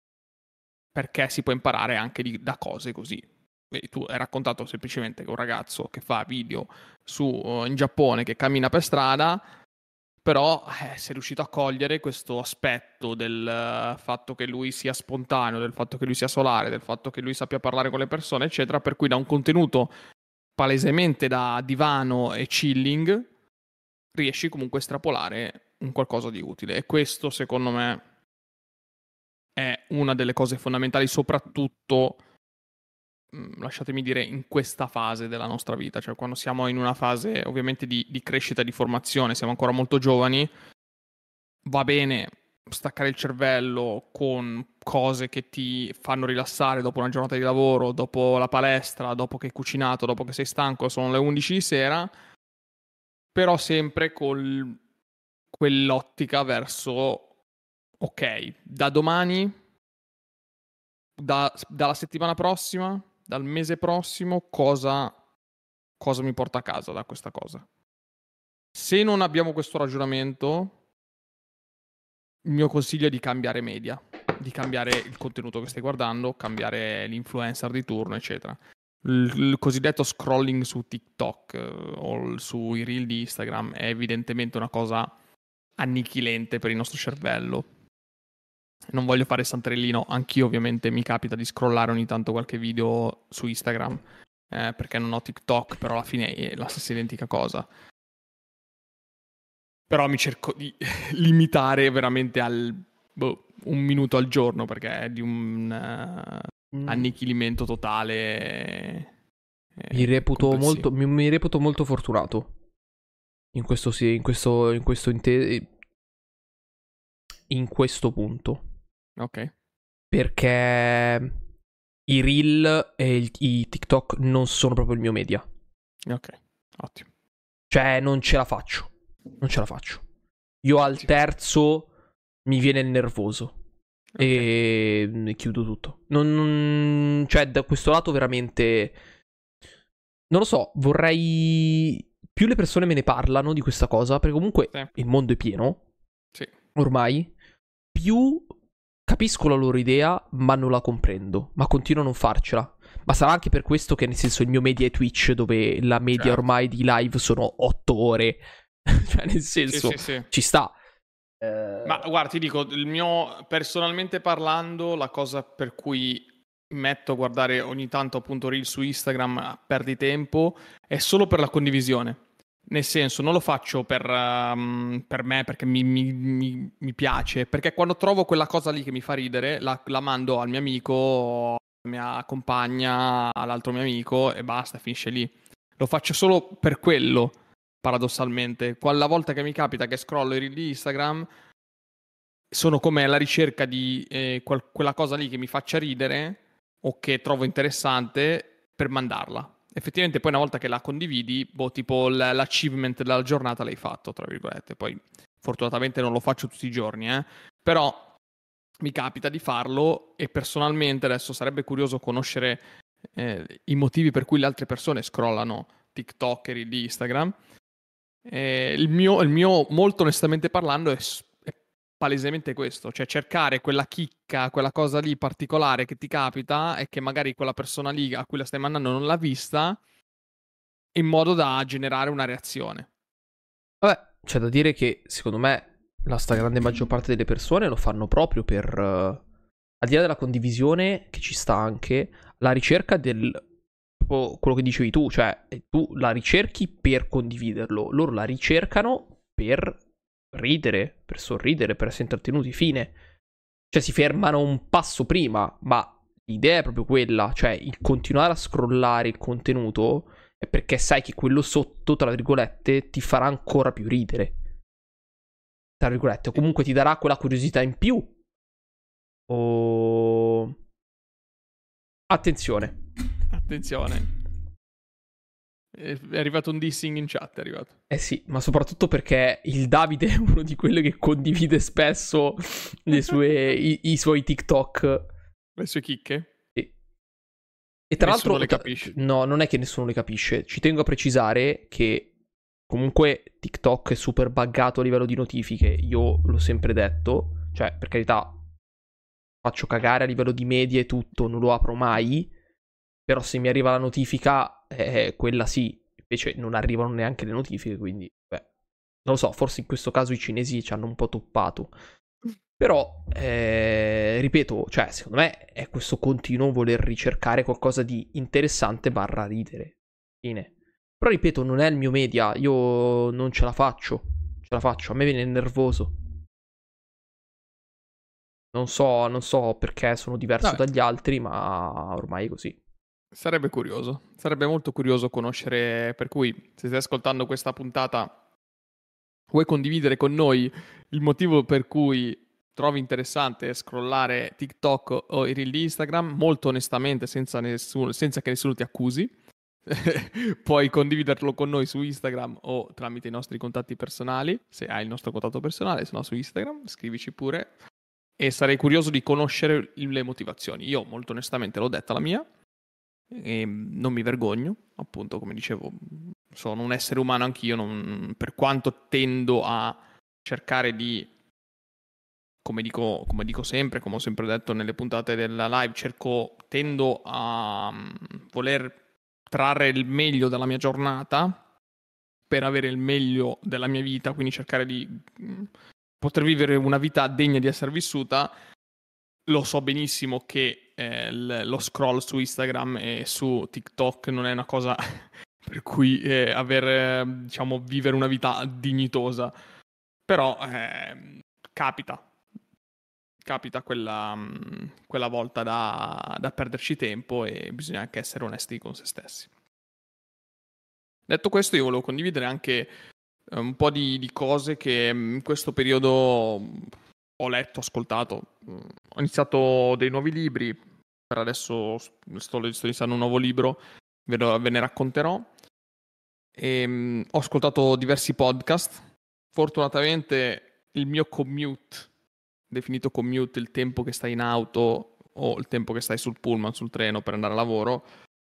[SPEAKER 1] perché si può imparare anche di, da cose così. Vedi, tu hai raccontato semplicemente che un ragazzo che fa video su, in Giappone, che cammina per strada, però eh, sei riuscito a cogliere questo aspetto del uh, fatto che lui sia spontaneo, del fatto che lui sia solare, del fatto che lui sappia parlare con le persone, eccetera, per cui da un contenuto palesemente da divano e chilling riesci comunque a estrapolare un qualcosa di utile. E questo, secondo me, è una delle cose fondamentali, soprattutto, mh, lasciatemi dire, in questa fase della nostra vita, cioè quando siamo in una fase ovviamente di, di crescita e di formazione, siamo ancora molto giovani, va bene staccare il cervello con cose che ti fanno rilassare dopo una giornata di lavoro, dopo la palestra, dopo che hai cucinato, dopo che sei stanco, sono le undici di sera, però sempre con quell'ottica verso ok, da domani, da, dalla settimana prossima, dal mese prossimo, cosa, cosa mi porta a casa da questa cosa? Se non abbiamo questo ragionamento, il mio consiglio è di cambiare media, di cambiare il contenuto che stai guardando, cambiare l'influencer di turno, eccetera. Il, il cosiddetto scrolling su TikTok eh, o sui reel di Instagram è evidentemente una cosa annichilente per il nostro cervello. Non voglio fare santrellino, anch'io ovviamente mi capita di scrollare ogni tanto qualche video su Instagram, eh, perché non ho TikTok, però alla fine è la stessa identica cosa. Però mi cerco di limitare veramente al boh, un minuto al giorno, perché è di un uh,
[SPEAKER 2] Mm.
[SPEAKER 1] annichilimento totale. eh,
[SPEAKER 2] Mi reputo
[SPEAKER 1] complessivo.
[SPEAKER 2] molto, mi, mi reputo molto fortunato in questo, sì, in questo, in questo, inte- in questo punto.
[SPEAKER 1] Ok,
[SPEAKER 2] Perché i reel e il- i TikTok non sono proprio il mio media.
[SPEAKER 1] ok, ottimo.
[SPEAKER 2] Cioè, non ce la faccio. Non ce la faccio. Io al
[SPEAKER 1] Sì.
[SPEAKER 2] terzo mi viene il nervoso.
[SPEAKER 1] Ok.
[SPEAKER 2] E ne chiudo tutto. Non, non- cioè, da questo lato veramente... Non lo so, vorrei... Più le persone me ne parlano di questa cosa, perché comunque
[SPEAKER 1] Sì.
[SPEAKER 2] il mondo è pieno.
[SPEAKER 1] Sì.
[SPEAKER 2] Ormai. Più capisco la loro idea, ma non la comprendo. Ma continuo a non farcela. Ma sarà anche per questo che, nel senso, il mio media è Twitch, dove la media
[SPEAKER 1] Certo.
[SPEAKER 2] ormai di live sono otto ore. Cioè, nel senso,
[SPEAKER 1] Sì, sì, sì.
[SPEAKER 2] ci sta. Eh...
[SPEAKER 1] Ma guarda, ti dico, il mio, personalmente parlando, la cosa per cui metto a guardare ogni tanto appunto reel su Instagram a perditempo è solo per la condivisione. Nel senso, non lo faccio per, um, per me perché mi, mi- mi- mi piace, perché quando trovo quella cosa lì che mi fa ridere, la, la mando al mio amico, alla mia compagna, all'altro mio amico e basta, finisce lì. Lo faccio solo per quello, paradossalmente. Quella volta che mi capita che scrollo i reel di Instagram, sono come alla ricerca di eh, quel- quella cosa lì che mi faccia ridere o che trovo interessante per mandarla. Effettivamente poi una volta che la condividi, boh, tipo l- l'achievement della giornata l'hai fatto, tra virgolette. Poi fortunatamente non lo faccio tutti i giorni, eh. Però mi capita di farlo e personalmente adesso sarebbe curioso conoscere eh, i motivi per cui le altre persone scrollano TikTok e di Instagram. Eh, il mio, il mio, molto onestamente parlando, è, s- è palesemente questo, cioè cercare quella chicca, quella cosa lì particolare che ti capita e che magari quella persona lì a cui la stai mandando non l'ha vista, in modo da generare una reazione.
[SPEAKER 2] Vabbè, c'è da dire che, secondo me, la stragrande maggior parte delle persone lo fanno proprio per... eh, al di là della condivisione, che ci sta anche, la ricerca del... proprio quello che dicevi tu, cioè tu la ricerchi per condividerlo, loro la ricercano per ridere, per sorridere, per essere intrattenuti, fine. Cioè si fermano un passo prima, ma L'idea è proprio quella, cioè il continuare a scrollare il contenuto è perché sai che quello sotto, tra virgolette, ti farà ancora più ridere. Tra virgolette, o comunque ti darà quella curiosità in più. O... Attenzione.
[SPEAKER 1] Attenzione. È arrivato un dissing in chat, è arrivato.
[SPEAKER 2] Eh sì, ma soprattutto perché il Davide è uno di quelli che condivide spesso le sue, i, i suoi TikTok.
[SPEAKER 1] Le sue chicche?
[SPEAKER 2] Sì. E tra
[SPEAKER 1] Nessuno
[SPEAKER 2] l'altro,
[SPEAKER 1] le capisce.
[SPEAKER 2] no, non è che nessuno le capisce. Ci tengo a precisare che comunque TikTok è super buggato a livello di notifiche. Io l'ho sempre detto. Cioè, per carità, faccio cagare a livello di media e tutto, non lo apro mai. Però se mi arriva la notifica, eh, quella sì. Invece non arrivano neanche le notifiche, quindi, beh, non lo so, forse in questo caso i cinesi ci hanno un po' toppato. Però, eh, ripeto, cioè, secondo me è questo continuo voler ricercare qualcosa di interessante barra ridere. Fine. Però, ripeto, non è il mio media, io non ce la faccio. Ce la faccio, a me viene nervoso. Non so, non so perché sono diverso
[SPEAKER 1] Vabbè,
[SPEAKER 2] dagli altri, ma ormai è così.
[SPEAKER 1] sarebbe curioso. Sarebbe molto curioso conoscere. Per cui, se stai ascoltando questa puntata, vuoi condividere con noi il motivo per cui trovi interessante scrollare TikTok o i reel di Instagram, molto onestamente, senza, nessuno, senza che nessuno ti accusi. Puoi condividerlo con noi su Instagram o tramite i nostri contatti personali, se hai il nostro contatto personale, se no su Instagram, scrivici pure. E sarei curioso di conoscere le motivazioni. Io, molto onestamente, l'ho detta la mia. E non mi vergogno, appunto, come dicevo, sono un essere umano anch'io, non, per quanto tendo a cercare di, come dico, come dico sempre, come ho sempre detto nelle puntate della live, cerco, tendo a um, voler trarre il meglio dalla mia giornata per avere il meglio della mia vita, quindi cercare di mh, poter vivere una vita degna di essere vissuta. Lo so benissimo che eh, l- lo scroll su Instagram e su TikTok non è una cosa per cui eh, aver, eh, diciamo, vivere una vita dignitosa. Però eh, capita, capita quella, mh, quella volta da, da perderci tempo e bisogna anche essere onesti con se stessi. Detto questo, io volevo condividere anche eh, un po' di, di cose che mh, in questo periodo mh, ho letto, ascoltato. Mh, Ho iniziato dei nuovi libri, per adesso sto, sto iniziando un nuovo libro, ve, lo- ve ne racconterò. E, mh, ho ascoltato diversi podcast. Fortunatamente il mio commute, definito commute, il tempo che stai in auto o il tempo che stai sul pullman, sul treno per andare a lavoro,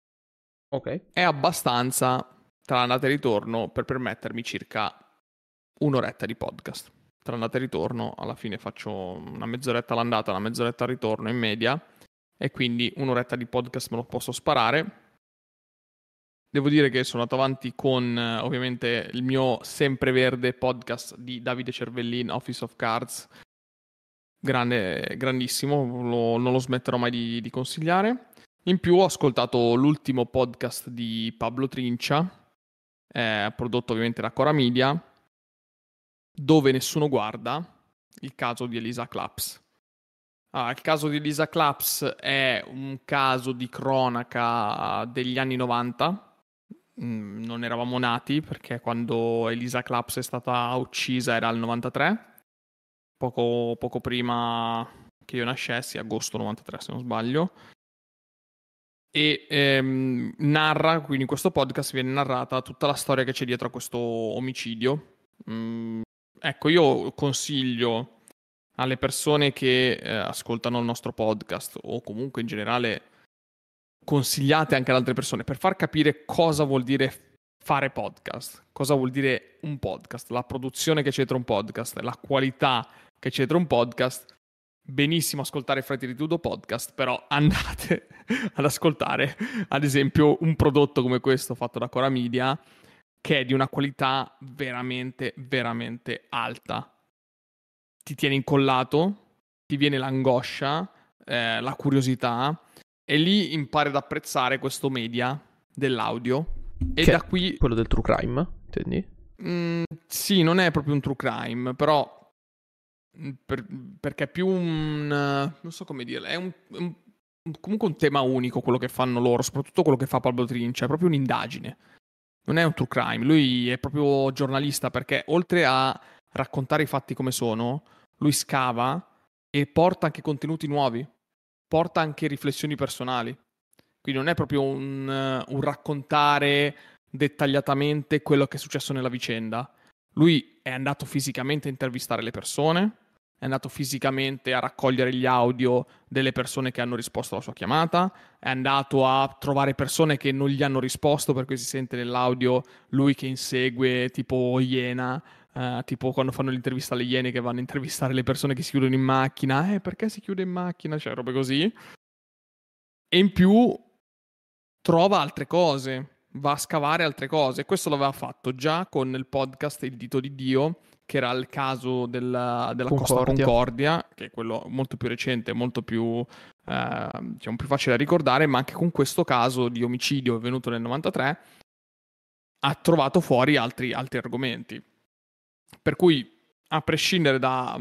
[SPEAKER 2] Ok.
[SPEAKER 1] è abbastanza tra andata e ritorno per permettermi circa un'oretta di podcast. Tra andata e ritorno, alla fine faccio una mezz'oretta all'andata, una mezz'oretta al ritorno in media, e quindi un'oretta di podcast me lo posso sparare. Devo dire che sono andato avanti con eh, ovviamente il mio sempreverde podcast di Davide Cervellin, Office of Cards, grande, grandissimo, lo- non lo smetterò mai di, di consigliare. In più ho ascoltato l'ultimo podcast di Pablo Trincia, eh, prodotto ovviamente da Cora Media, dove nessuno guarda, il caso di Elisa Claps. Ah, il caso di Elisa Claps è un caso di cronaca degli anni novanta. Mm, non eravamo nati perché quando Elisa Claps è stata uccisa era il novantatré, poco, poco prima che io nascessi, agosto novantatré se non sbaglio. E ehm, narra, quindi in questo podcast viene narrata tutta la storia che c'è dietro a questo omicidio. Mm, ecco, io consiglio alle persone che eh, ascoltano il nostro podcast o comunque in generale consigliate anche ad altre persone per far capire cosa vuol dire fare podcast, cosa vuol dire un podcast, la produzione che c'è dietro un podcast, la qualità che c'è dietro un podcast. Benissimo ascoltare Frati di Tudo podcast, però andate ad ascoltare ad esempio un prodotto come questo fatto da Cora Media, che è di una qualità veramente veramente alta. Ti tiene incollato, ti viene l'angoscia, eh, la curiosità, e lì impari ad apprezzare questo media dell'audio. E
[SPEAKER 2] Che
[SPEAKER 1] da
[SPEAKER 2] è
[SPEAKER 1] qui,
[SPEAKER 2] quello del true crime, intendi?
[SPEAKER 1] mh, sì, non è proprio un true crime, però mh, per- perché è più un, eh, non so come dire, è un, un- comunque un tema unico quello che fanno loro, soprattutto quello che fa Pablo Trincia, è proprio un'indagine. Non è un true crime, lui è proprio giornalista perché oltre a raccontare i fatti come sono, lui scava e porta anche contenuti nuovi, porta anche riflessioni personali. Quindi non è proprio un, uh, un raccontare dettagliatamente quello che è successo nella vicenda. Lui è andato fisicamente a intervistare le persone, è andato fisicamente a raccogliere gli audio delle persone che hanno risposto alla sua chiamata, è andato a trovare persone che non gli hanno risposto, per cui si sente nell'audio lui che insegue tipo Iena, eh, tipo quando fanno l'intervista alle Iene che vanno a intervistare le persone che si chiudono in macchina, eh perché si chiude in macchina, cioè robe così. E in più trova altre cose, va a scavare altre cose. Questo l'aveva fatto già con il podcast Il dito di Dio, che era il caso della, della Costa
[SPEAKER 2] Concordia.
[SPEAKER 1] Concordia, che è quello molto più recente, molto più, eh, diciamo, più facile da ricordare, ma anche con questo caso di omicidio avvenuto nel novantatré ha trovato fuori altri, altri argomenti. Per cui, a prescindere da,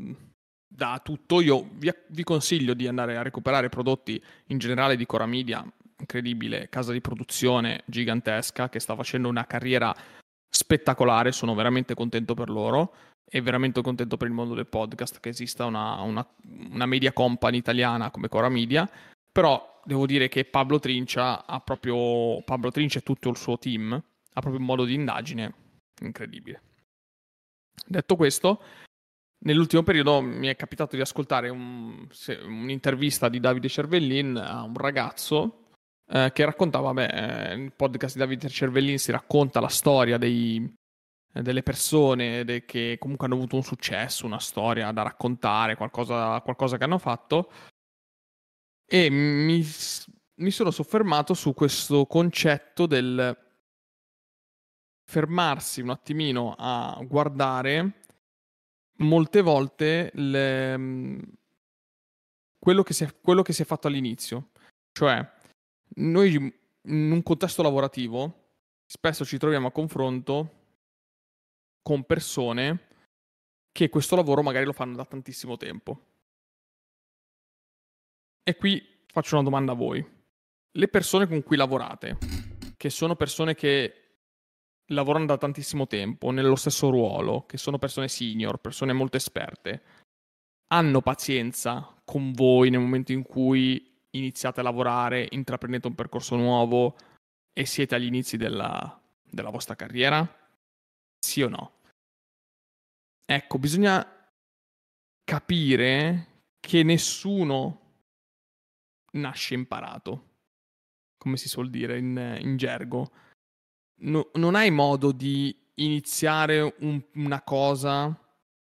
[SPEAKER 1] da tutto, io vi, vi consiglio di andare a recuperare prodotti in generale di Cora Media, incredibile casa di produzione gigantesca che sta facendo una carriera spettacolare, sono veramente contento per loro e veramente contento per il mondo del podcast che esista una, una, una media company italiana come Cora Media, però devo dire che Pablo Trincia ha proprio, Pablo Trincia e tutto il suo team ha proprio un modo di indagine incredibile. Detto questo, nell'ultimo periodo mi è capitato di ascoltare un, se, un'intervista di Davide Cervellin a un ragazzo eh, che raccontava, beh, nel podcast di Davide Cervellin si racconta la storia dei, eh, delle persone de, che comunque hanno avuto un successo, una storia da raccontare, qualcosa, qualcosa che hanno fatto, e mi, mi sono soffermato su questo concetto del fermarsi un attimino a guardare molte volte le, quello, che si è, quello che si è fatto all'inizio. Cioè, noi in un contesto lavorativo spesso ci troviamo a confronto con persone che questo lavoro magari lo fanno da tantissimo tempo. E qui faccio una domanda a voi. Le persone con cui lavorate, che sono persone che lavorano da tantissimo tempo nello stesso ruolo, che sono persone senior, persone molto esperte, hanno pazienza con voi nel momento in cui iniziate a lavorare, intraprendete un percorso nuovo e siete agli inizi della, della vostra carriera? Sì o no? Ecco, bisogna capire che nessuno nasce imparato, come si suol dire in, in gergo. No, non hai modo di iniziare un, una cosa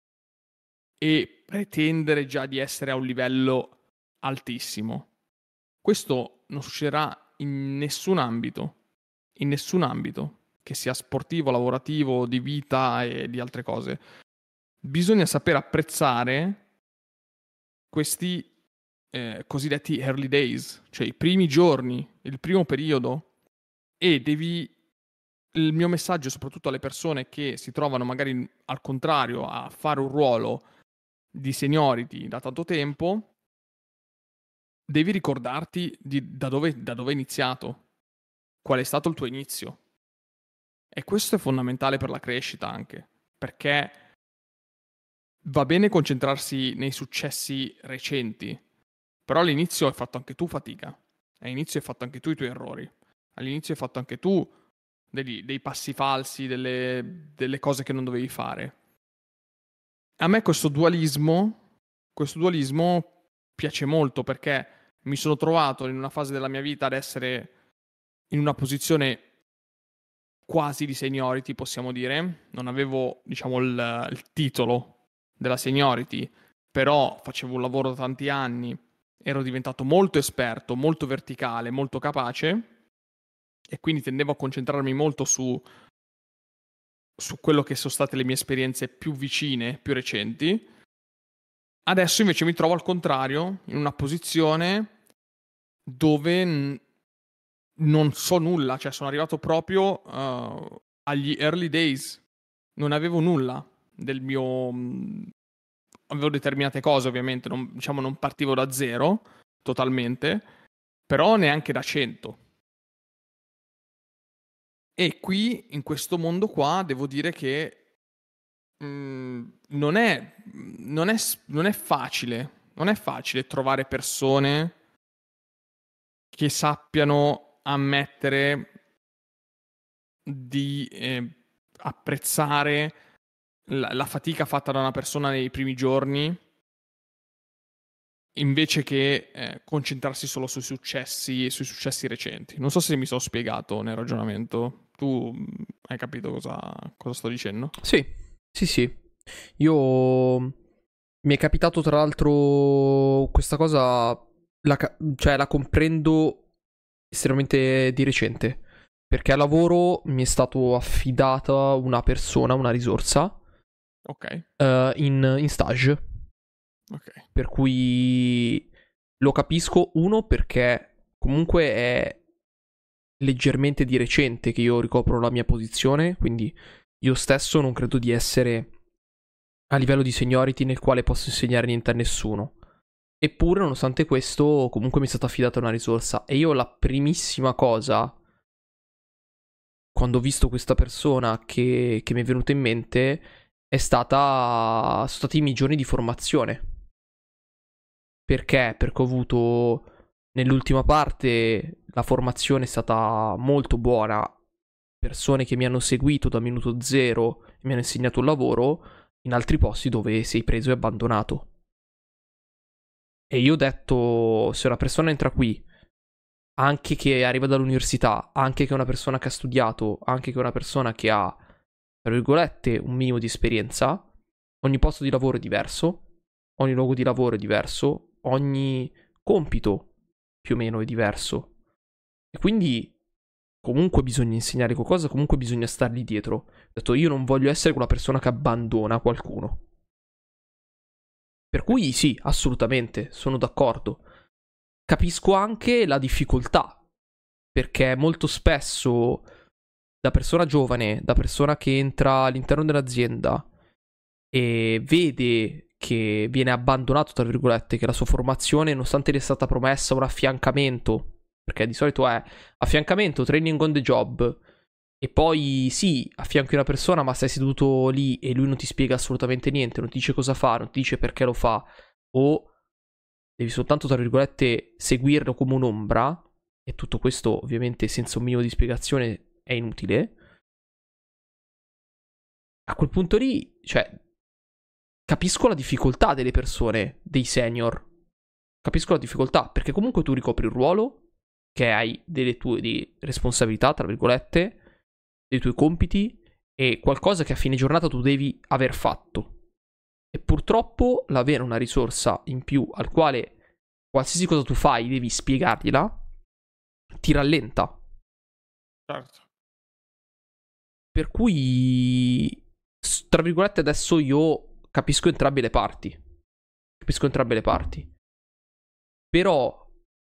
[SPEAKER 1] e pretendere già di essere a un livello altissimo. Questo non succederà in nessun ambito, in nessun ambito, che sia sportivo, lavorativo, di vita e di altre cose. Bisogna saper apprezzare questi eh, cosiddetti early days, cioè i primi giorni, il primo periodo, e devi... Il mio messaggio soprattutto alle persone che si trovano magari al contrario a fare un ruolo di seniority da tanto tempo, devi ricordarti di da dove, da dove è iniziato, qual è stato il tuo inizio. E questo è fondamentale per la crescita anche, perché va bene concentrarsi nei successi recenti, però all'inizio hai fatto anche tu fatica, all'inizio hai fatto anche tu i tuoi errori, all'inizio hai fatto anche tu dei, dei passi falsi, delle, delle cose che non dovevi fare. A me questo dualismo, questo dualismo piace molto perché mi sono trovato in una fase della mia vita ad essere in una posizione quasi di seniority, possiamo dire. Non avevo, diciamo, il, il titolo della seniority, però facevo un lavoro da tanti anni, ero diventato molto esperto, molto verticale, molto capace e quindi tendevo a concentrarmi molto su, su quello che sono state le mie esperienze più vicine, più recenti. Adesso invece mi trovo al contrario, in una posizione dove n- non so nulla, cioè sono arrivato proprio uh, agli early days, non avevo nulla del mio... mh, avevo determinate cose ovviamente, non, diciamo non partivo da zero totalmente, però neanche da cento. E qui, in questo mondo qua, devo dire che mh, non è, non è, non è facile, non è facile trovare persone che sappiano ammettere di eh, apprezzare la, la fatica fatta da una persona nei primi giorni, invece che eh, concentrarsi solo sui successi, sui successi recenti. Non so se mi sono spiegato nel ragionamento. Tu mh, hai capito cosa, cosa sto dicendo?
[SPEAKER 2] Sì, sì, sì. Io mi è capitato tra l'altro questa cosa, la, ca- cioè la comprendo estremamente di recente, perché a lavoro mi è stato affidata una persona, una risorsa,
[SPEAKER 1] Ok,
[SPEAKER 2] eh, in, in stage,
[SPEAKER 1] ok.
[SPEAKER 2] per cui lo capisco, uno perché comunque è leggermente di recente che io ricopro la mia posizione, quindi io stesso non credo di essere a livello di seniority nel quale posso insegnare niente a nessuno. Eppure, nonostante questo, comunque mi è stata affidata una risorsa. E io la primissima cosa, quando ho visto questa persona che, che mi è venuta in mente, è stata... sono stati i miei giorni di formazione. Perché? Perché ho avuto... Nell'ultima parte la formazione è stata molto buona. Persone che mi hanno seguito da minuto zero e mi hanno insegnato il lavoro, in altri posti dove sei preso e abbandonato. E io ho detto, se una persona entra qui, anche che arriva dall'università, anche che è una persona che ha studiato, anche che è una persona che ha, tra virgolette, un minimo di esperienza, ogni posto di lavoro è diverso, ogni luogo di lavoro è diverso, ogni compito più o meno è diverso. E quindi comunque bisogna insegnare qualcosa, comunque bisogna stargli dietro. Ho detto, io non voglio essere quella persona che abbandona qualcuno. Per cui sì, assolutamente, sono d'accordo. Capisco anche la difficoltà, perché molto spesso da persona giovane, da persona che entra all'interno dell'azienda e vede che viene abbandonato, tra virgolette, che la sua formazione, nonostante gli è stata promessa un affiancamento, perché di solito è affiancamento, training on the job, e poi sì, affianchi una persona, ma stai seduto lì e lui non ti spiega assolutamente niente, non ti dice cosa fa, non ti dice perché lo fa, o devi soltanto, tra virgolette, seguirlo come un'ombra, e tutto questo ovviamente senza un minimo di spiegazione è inutile. A quel punto lì, cioè, capisco la difficoltà delle persone, dei senior. Capisco la difficoltà, perché comunque tu ricopri un ruolo, che hai delle tue di responsabilità, tra virgolette, dei tuoi compiti, e qualcosa che a fine giornata tu devi aver fatto. E purtroppo l'avere una risorsa in più al quale qualsiasi cosa tu fai devi spiegargliela, ti rallenta.
[SPEAKER 1] Certo.
[SPEAKER 2] Per cui, tra virgolette, adesso io capisco entrambe le parti. Capisco entrambe le parti. Però,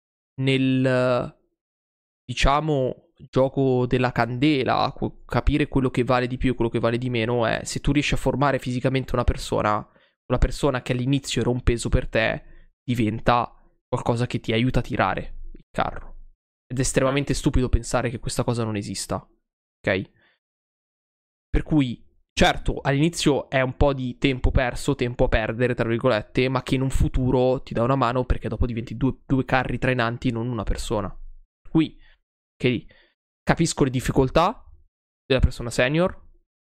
[SPEAKER 2] nel, diciamo, gioco della candela, capire quello che vale di più e quello che vale di meno è se tu riesci a formare fisicamente una persona, una persona che all'inizio era un peso per te, diventa qualcosa che ti aiuta a tirare il carro. Ed è estremamente
[SPEAKER 1] Certo.
[SPEAKER 2] stupido pensare che questa cosa non esista. Ok? Per cui, certo, all'inizio è un po' di tempo perso, tempo a perdere, tra virgolette, ma che in un futuro ti dà una mano perché dopo diventi due, due carri trainanti, non una persona. Per cui, ok, capisco le difficoltà della persona senior,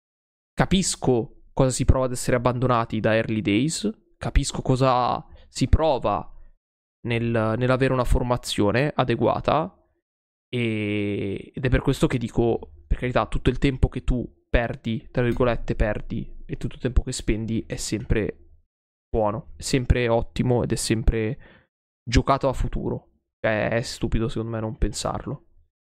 [SPEAKER 2] capisco cosa si prova ad essere abbandonati da early days, capisco cosa si prova nel, nell'avere una formazione adeguata, e, ed è per questo che dico, per carità, tutto il tempo che tu perdi, tra virgolette, perdi, e tutto il tempo che spendi è sempre buono, è sempre ottimo ed è sempre giocato a futuro. Cioè, è stupido secondo me non pensarlo.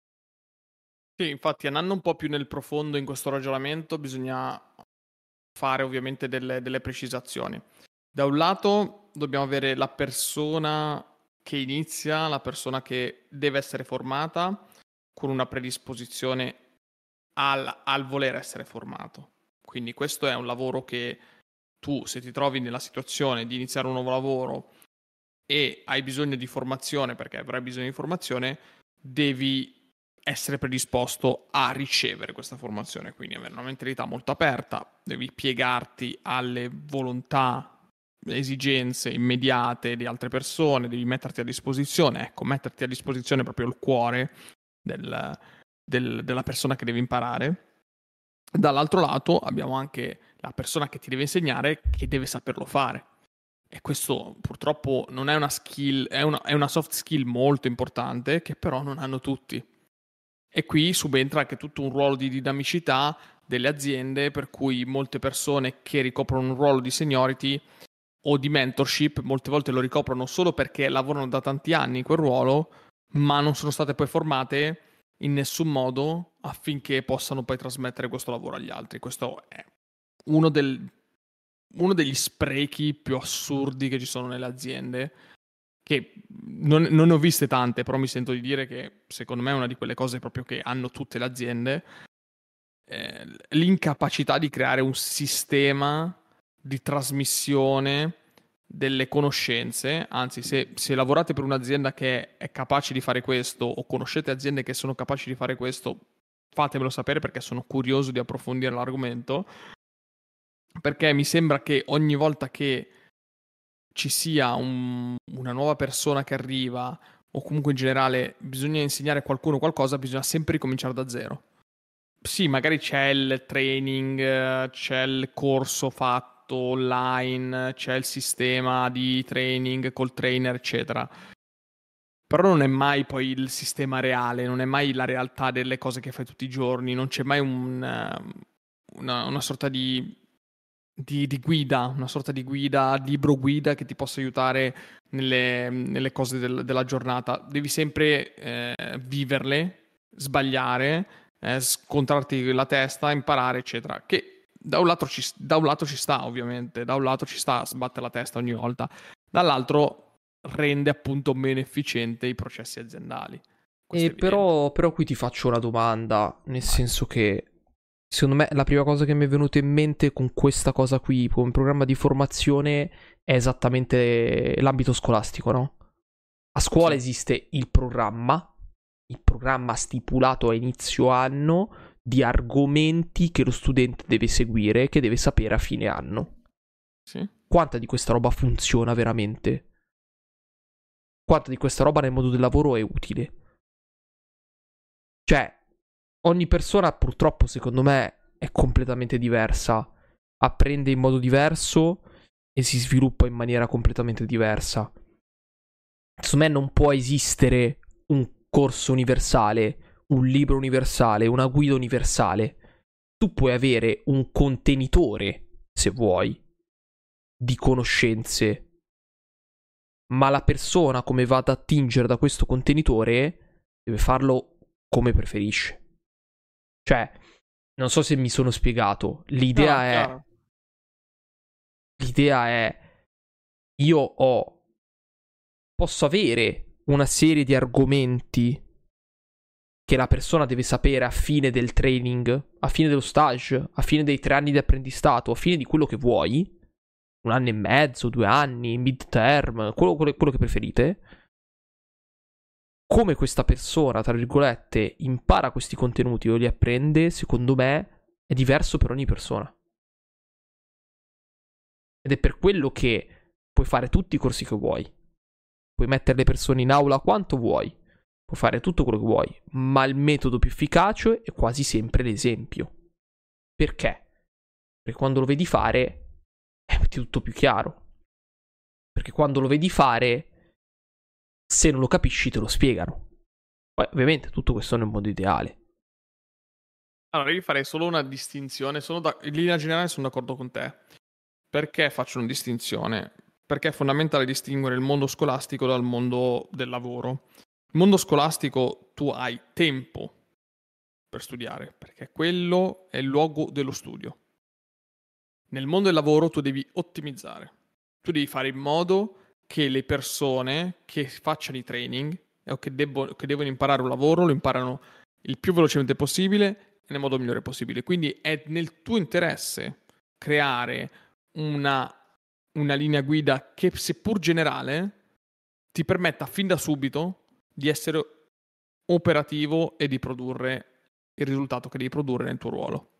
[SPEAKER 1] Sì, infatti andando un po' più nel profondo in questo ragionamento bisogna fare ovviamente delle, delle precisazioni. Da un lato dobbiamo avere la persona che inizia, la persona che deve essere formata con una predisposizione al, al voler essere formato. Quindi questo è un lavoro che tu, se ti trovi nella situazione di iniziare un nuovo lavoro e hai bisogno di formazione, perché avrai bisogno di formazione, devi essere predisposto a ricevere questa formazione, quindi avere una mentalità molto aperta, devi piegarti alle volontà, esigenze immediate di altre persone, devi metterti a disposizione, ecco, metterti a disposizione proprio il cuore del, del, della persona che devi imparare. Dall'altro lato abbiamo anche la persona che ti deve insegnare, che deve saperlo fare. E questo purtroppo non è una skill, è una, è una soft skill molto importante che però non hanno tutti. E qui subentra anche tutto un ruolo di dinamicità delle aziende, per cui molte persone che ricoprono un ruolo di seniority o di mentorship molte volte lo ricoprono solo perché lavorano da tanti anni in quel ruolo, ma non sono state poi formate in nessun modo affinché possano poi trasmettere questo lavoro agli altri. Questo è uno, del, uno degli sprechi più assurdi che ci sono nelle aziende, che non, non ne ho viste tante, però mi sento di dire che secondo me è una di quelle cose proprio che hanno tutte le aziende, eh, l'incapacità di creare un sistema di trasmissione delle conoscenze. Anzi, se, se lavorate per un'azienda che è capace di fare questo o conoscete aziende che sono capaci di fare questo, fatemelo sapere, perché sono curioso di approfondire l'argomento, perché mi sembra che ogni volta che ci sia un, una nuova persona che arriva, o comunque in generale bisogna insegnare a qualcuno qualcosa, bisogna sempre ricominciare da zero. Sì, magari c'è il training, c'è il corso fatto online, c'è il sistema di training col trainer, eccetera. Però non è mai poi il sistema reale, non è mai la realtà delle cose che fai tutti i giorni, non c'è mai un, una, una sorta di, di, di guida, una sorta di guida, libro guida che ti possa aiutare nelle, nelle cose del, della giornata. Devi sempre eh, viverle, sbagliare, eh, scontrarti la testa, imparare, eccetera. Che da un lato ci, da un lato ci sta, ovviamente, da un lato ci sta, sbatte la testa ogni volta, dall'altro rende appunto meno efficiente i processi aziendali. Questo
[SPEAKER 2] E
[SPEAKER 1] è evidente.
[SPEAKER 2] però, però qui ti faccio una domanda, nel
[SPEAKER 1] Vai.
[SPEAKER 2] senso che secondo me la prima cosa che mi è venuta in mente con questa cosa qui, come programma di formazione, è esattamente l'ambito scolastico, no? A scuola
[SPEAKER 1] Sì.
[SPEAKER 2] esiste il programma, il programma stipulato a inizio anno di argomenti che lo studente deve seguire, che deve sapere a fine anno.
[SPEAKER 1] Sì.
[SPEAKER 2] Quanta di questa roba funziona veramente? Quanta di questa roba nel mondo del lavoro è utile? Cioè, ogni persona purtroppo secondo me è completamente diversa, apprende in modo diverso e si sviluppa in maniera completamente diversa. Secondo me non può esistere un corso universale, un libro universale, una guida universale. Tu puoi avere un contenitore, se vuoi, di conoscenze, ma la persona come va ad attingere da questo contenitore deve farlo come preferisce. Cioè, non so se mi sono spiegato. L'idea
[SPEAKER 1] No,
[SPEAKER 2] è...
[SPEAKER 1] chiaro.
[SPEAKER 2] L'idea è... Io ho... Posso avere una serie di argomenti che la persona deve sapere a fine del training, a fine dello stage, a fine dei tre anni di apprendistato, a fine di quello che vuoi. Un anno e mezzo, due anni, mid-term, quello, quello, quello che preferite. Come questa persona, tra virgolette, impara questi contenuti o li apprende, secondo me, è diverso per ogni persona. Ed è per quello che puoi fare tutti i corsi che vuoi. Puoi mettere le persone in aula quanto vuoi. Puoi fare tutto quello che vuoi. Ma il metodo più efficace è quasi sempre l'esempio. Perché? Perché quando lo vedi fare è tutto più chiaro. Perché quando lo vedi fare, se non lo capisci te lo spiegano. Poi ovviamente tutto questo nel modo ideale.
[SPEAKER 1] Allora, io farei solo una distinzione, sono da... in linea generale sono d'accordo con te. Perché faccio una distinzione? Perché è fondamentale distinguere il mondo scolastico dal mondo del lavoro. Il mondo scolastico tu hai tempo per studiare, perché quello è il luogo dello studio. Nel mondo del lavoro tu devi ottimizzare. Tu devi fare in modo che le persone che facciano i training o che, debbo, che devono imparare un lavoro lo imparano il più velocemente possibile e nel modo migliore possibile. Quindi è nel tuo interesse creare una, una linea guida che, seppur generale, ti permetta fin da subito di essere operativo e di produrre il risultato che devi produrre nel tuo ruolo.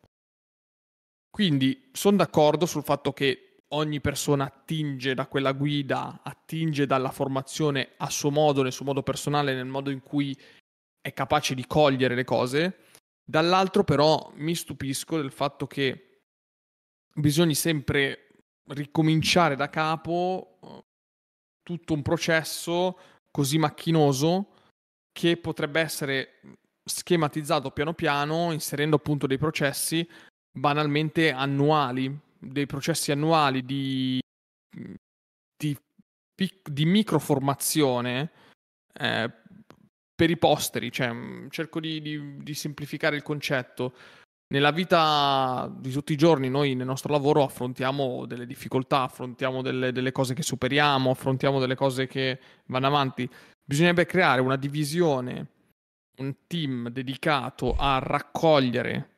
[SPEAKER 1] Quindi sono d'accordo sul fatto che ogni persona attinge da quella guida, attinge dalla formazione a suo modo, nel suo modo personale, nel modo in cui è capace di cogliere le cose. Dall'altro però mi stupisco del fatto che bisogna sempre ricominciare da capo tutto un processo così macchinoso che potrebbe essere schematizzato piano piano, inserendo appunto dei processi banalmente annuali, dei processi annuali di, di, di microformazione eh, per i posteri. Cioè, cerco di, di, di semplificare il concetto. Nella vita di tutti i giorni noi nel nostro lavoro affrontiamo delle difficoltà, affrontiamo delle, delle cose che superiamo, affrontiamo delle cose che vanno avanti. Bisognerebbe creare una divisione, un team dedicato a raccogliere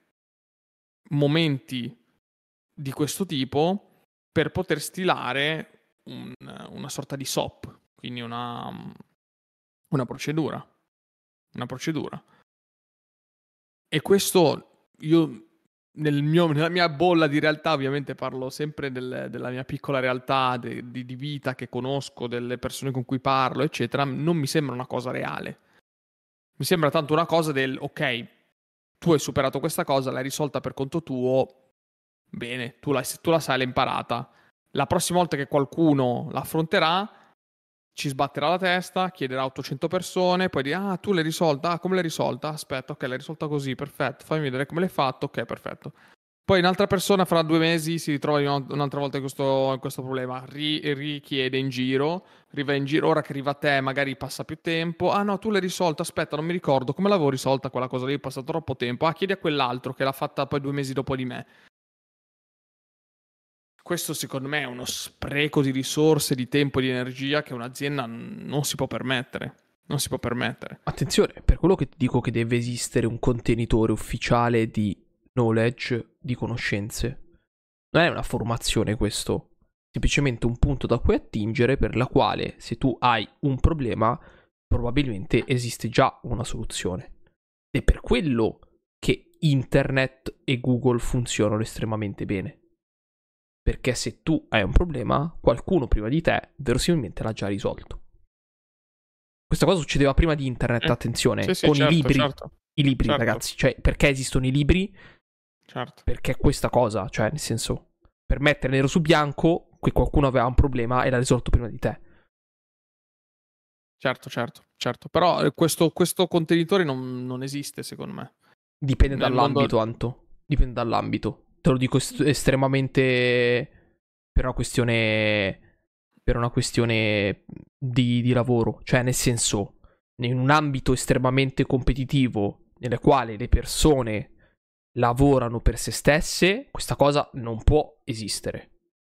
[SPEAKER 1] momenti di questo tipo per poter stilare un, una sorta di S O P, quindi una, una procedura. Una procedura. E questo io nel mio, nella mia bolla di realtà ovviamente parlo sempre del, della mia piccola realtà de, di, di vita che conosco, delle persone con cui parlo eccetera, non mi sembra una cosa reale. Mi sembra tanto una cosa del ok, tu hai superato questa cosa, l'hai risolta per conto tuo, bene, tu la, tu la sai, l'hai imparata. La prossima volta che qualcuno la affronterà ci sbatterà la testa, chiederà a ottocento persone, poi dirà, ah, tu l'hai risolta, ah, come l'hai risolta? Aspetta, ok, l'hai risolta così, perfetto, fammi vedere come l'hai fatto, ok, perfetto. Poi un'altra persona fra due mesi si ritrova un'altra volta in questo, in questo problema, Ri, richiede in giro, arriva in giro, ora che arriva a te magari passa più tempo, ah no, tu l'hai risolta, aspetta, non mi ricordo, come l'avevo risolta quella cosa lì, è passato troppo tempo, ah, chiedi a quell'altro che l'ha fatta poi due mesi dopo di me. Questo secondo me è uno spreco di risorse, di tempo e di energia che un'azienda non si può permettere. Non si può permettere.
[SPEAKER 2] Attenzione, per quello che ti dico che deve esistere un contenitore ufficiale di knowledge, di conoscenze. Non è una formazione questo, semplicemente un punto da cui attingere per la quale se tu hai un problema probabilmente esiste già una soluzione. È per quello che internet e Google funzionano estremamente bene. Perché se tu hai un problema, qualcuno prima di te verosimilmente l'ha già risolto. Questa cosa succedeva prima di internet,
[SPEAKER 1] eh,
[SPEAKER 2] attenzione,
[SPEAKER 1] sì, sì,
[SPEAKER 2] con
[SPEAKER 1] certo,
[SPEAKER 2] i libri.
[SPEAKER 1] Certo,
[SPEAKER 2] I libri,
[SPEAKER 1] certo.
[SPEAKER 2] ragazzi, cioè perché esistono i libri?
[SPEAKER 1] Certo.
[SPEAKER 2] Perché questa cosa, cioè nel senso, per mettere nero su bianco che qualcuno aveva un problema e l'ha risolto prima di te.
[SPEAKER 1] Certo, certo, certo. Però questo, questo contenitore non, non esiste, secondo me.
[SPEAKER 2] Dipende
[SPEAKER 1] Nel
[SPEAKER 2] dall'ambito,
[SPEAKER 1] mondo...
[SPEAKER 2] Anto. Dipende dall'ambito. Te lo dico est- estremamente per una questione per una questione di, di lavoro. Cioè, nel senso, in un ambito estremamente competitivo, nel quale le persone lavorano per se stesse, questa cosa non può esistere.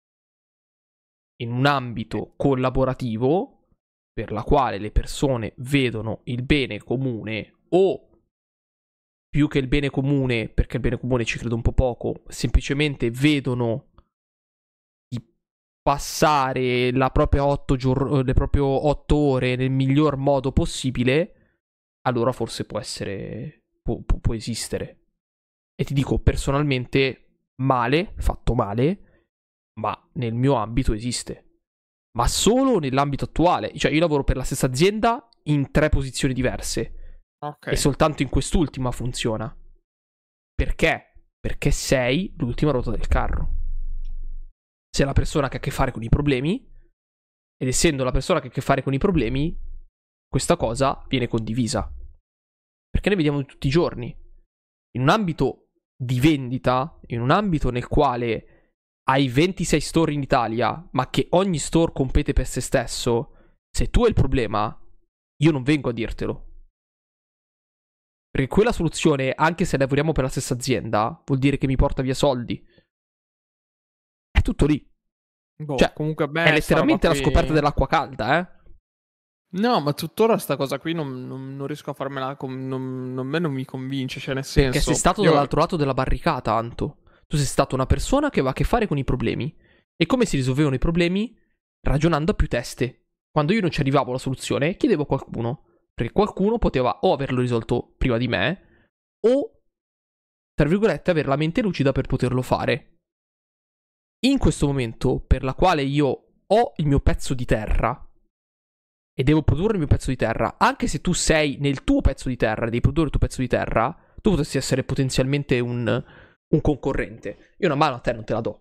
[SPEAKER 2] In un ambito collaborativo, per la quale le persone vedono il bene comune o più che il bene comune, perché il bene comune ci credo un po' poco, semplicemente vedono di passare la propria otto gior- le proprie otto ore nel miglior modo possibile, allora forse può essere, può, può, può esistere. E ti dico, personalmente, male, fatto male, ma nel mio ambito esiste. Ma solo nell'ambito attuale. Cioè, io lavoro per la stessa azienda in tre posizioni diverse.
[SPEAKER 1] Okay.
[SPEAKER 2] E soltanto in quest'ultima funziona. Perché? Perché sei l'ultima ruota del carro. Sei la persona che ha a che fare con i problemi, ed essendo la persona che ha a che fare con i problemi, questa cosa viene condivisa. Perché ne vediamo tutti i giorni. In un ambito di vendita, in un ambito nel quale hai ventisei store in Italia, ma che ogni store compete per se stesso, se tu hai il problema, io non vengo a dirtelo. Perché quella soluzione, anche se lavoriamo per la stessa azienda, vuol dire che mi porta via soldi. È tutto lì.
[SPEAKER 1] Boh,
[SPEAKER 2] cioè,
[SPEAKER 1] comunque a me
[SPEAKER 2] è letteralmente la
[SPEAKER 1] qui...
[SPEAKER 2] scoperta dell'acqua calda, eh?
[SPEAKER 1] No, ma tuttora sta cosa qui non, non, non riesco a farmela, com- non, non, me non mi convince, cioè nel senso...
[SPEAKER 2] Perché sei stato
[SPEAKER 1] io...
[SPEAKER 2] dall'altro lato della barricata, Anto. Tu sei stato una persona che aveva a che fare con i problemi. E come si risolvevano i problemi? Ragionando a più teste. quando io non ci arrivavo alla soluzione, chiedevo a qualcuno, perché qualcuno poteva o averlo risolto prima di me, o, tra virgolette, avere la mente lucida per poterlo fare. In questo momento, per la quale io ho il mio pezzo di terra, e devo produrre il mio pezzo di terra, anche se tu sei nel tuo pezzo di terra e devi produrre il tuo pezzo di terra, tu potresti essere potenzialmente un, un concorrente. Io una mano a te non te la do.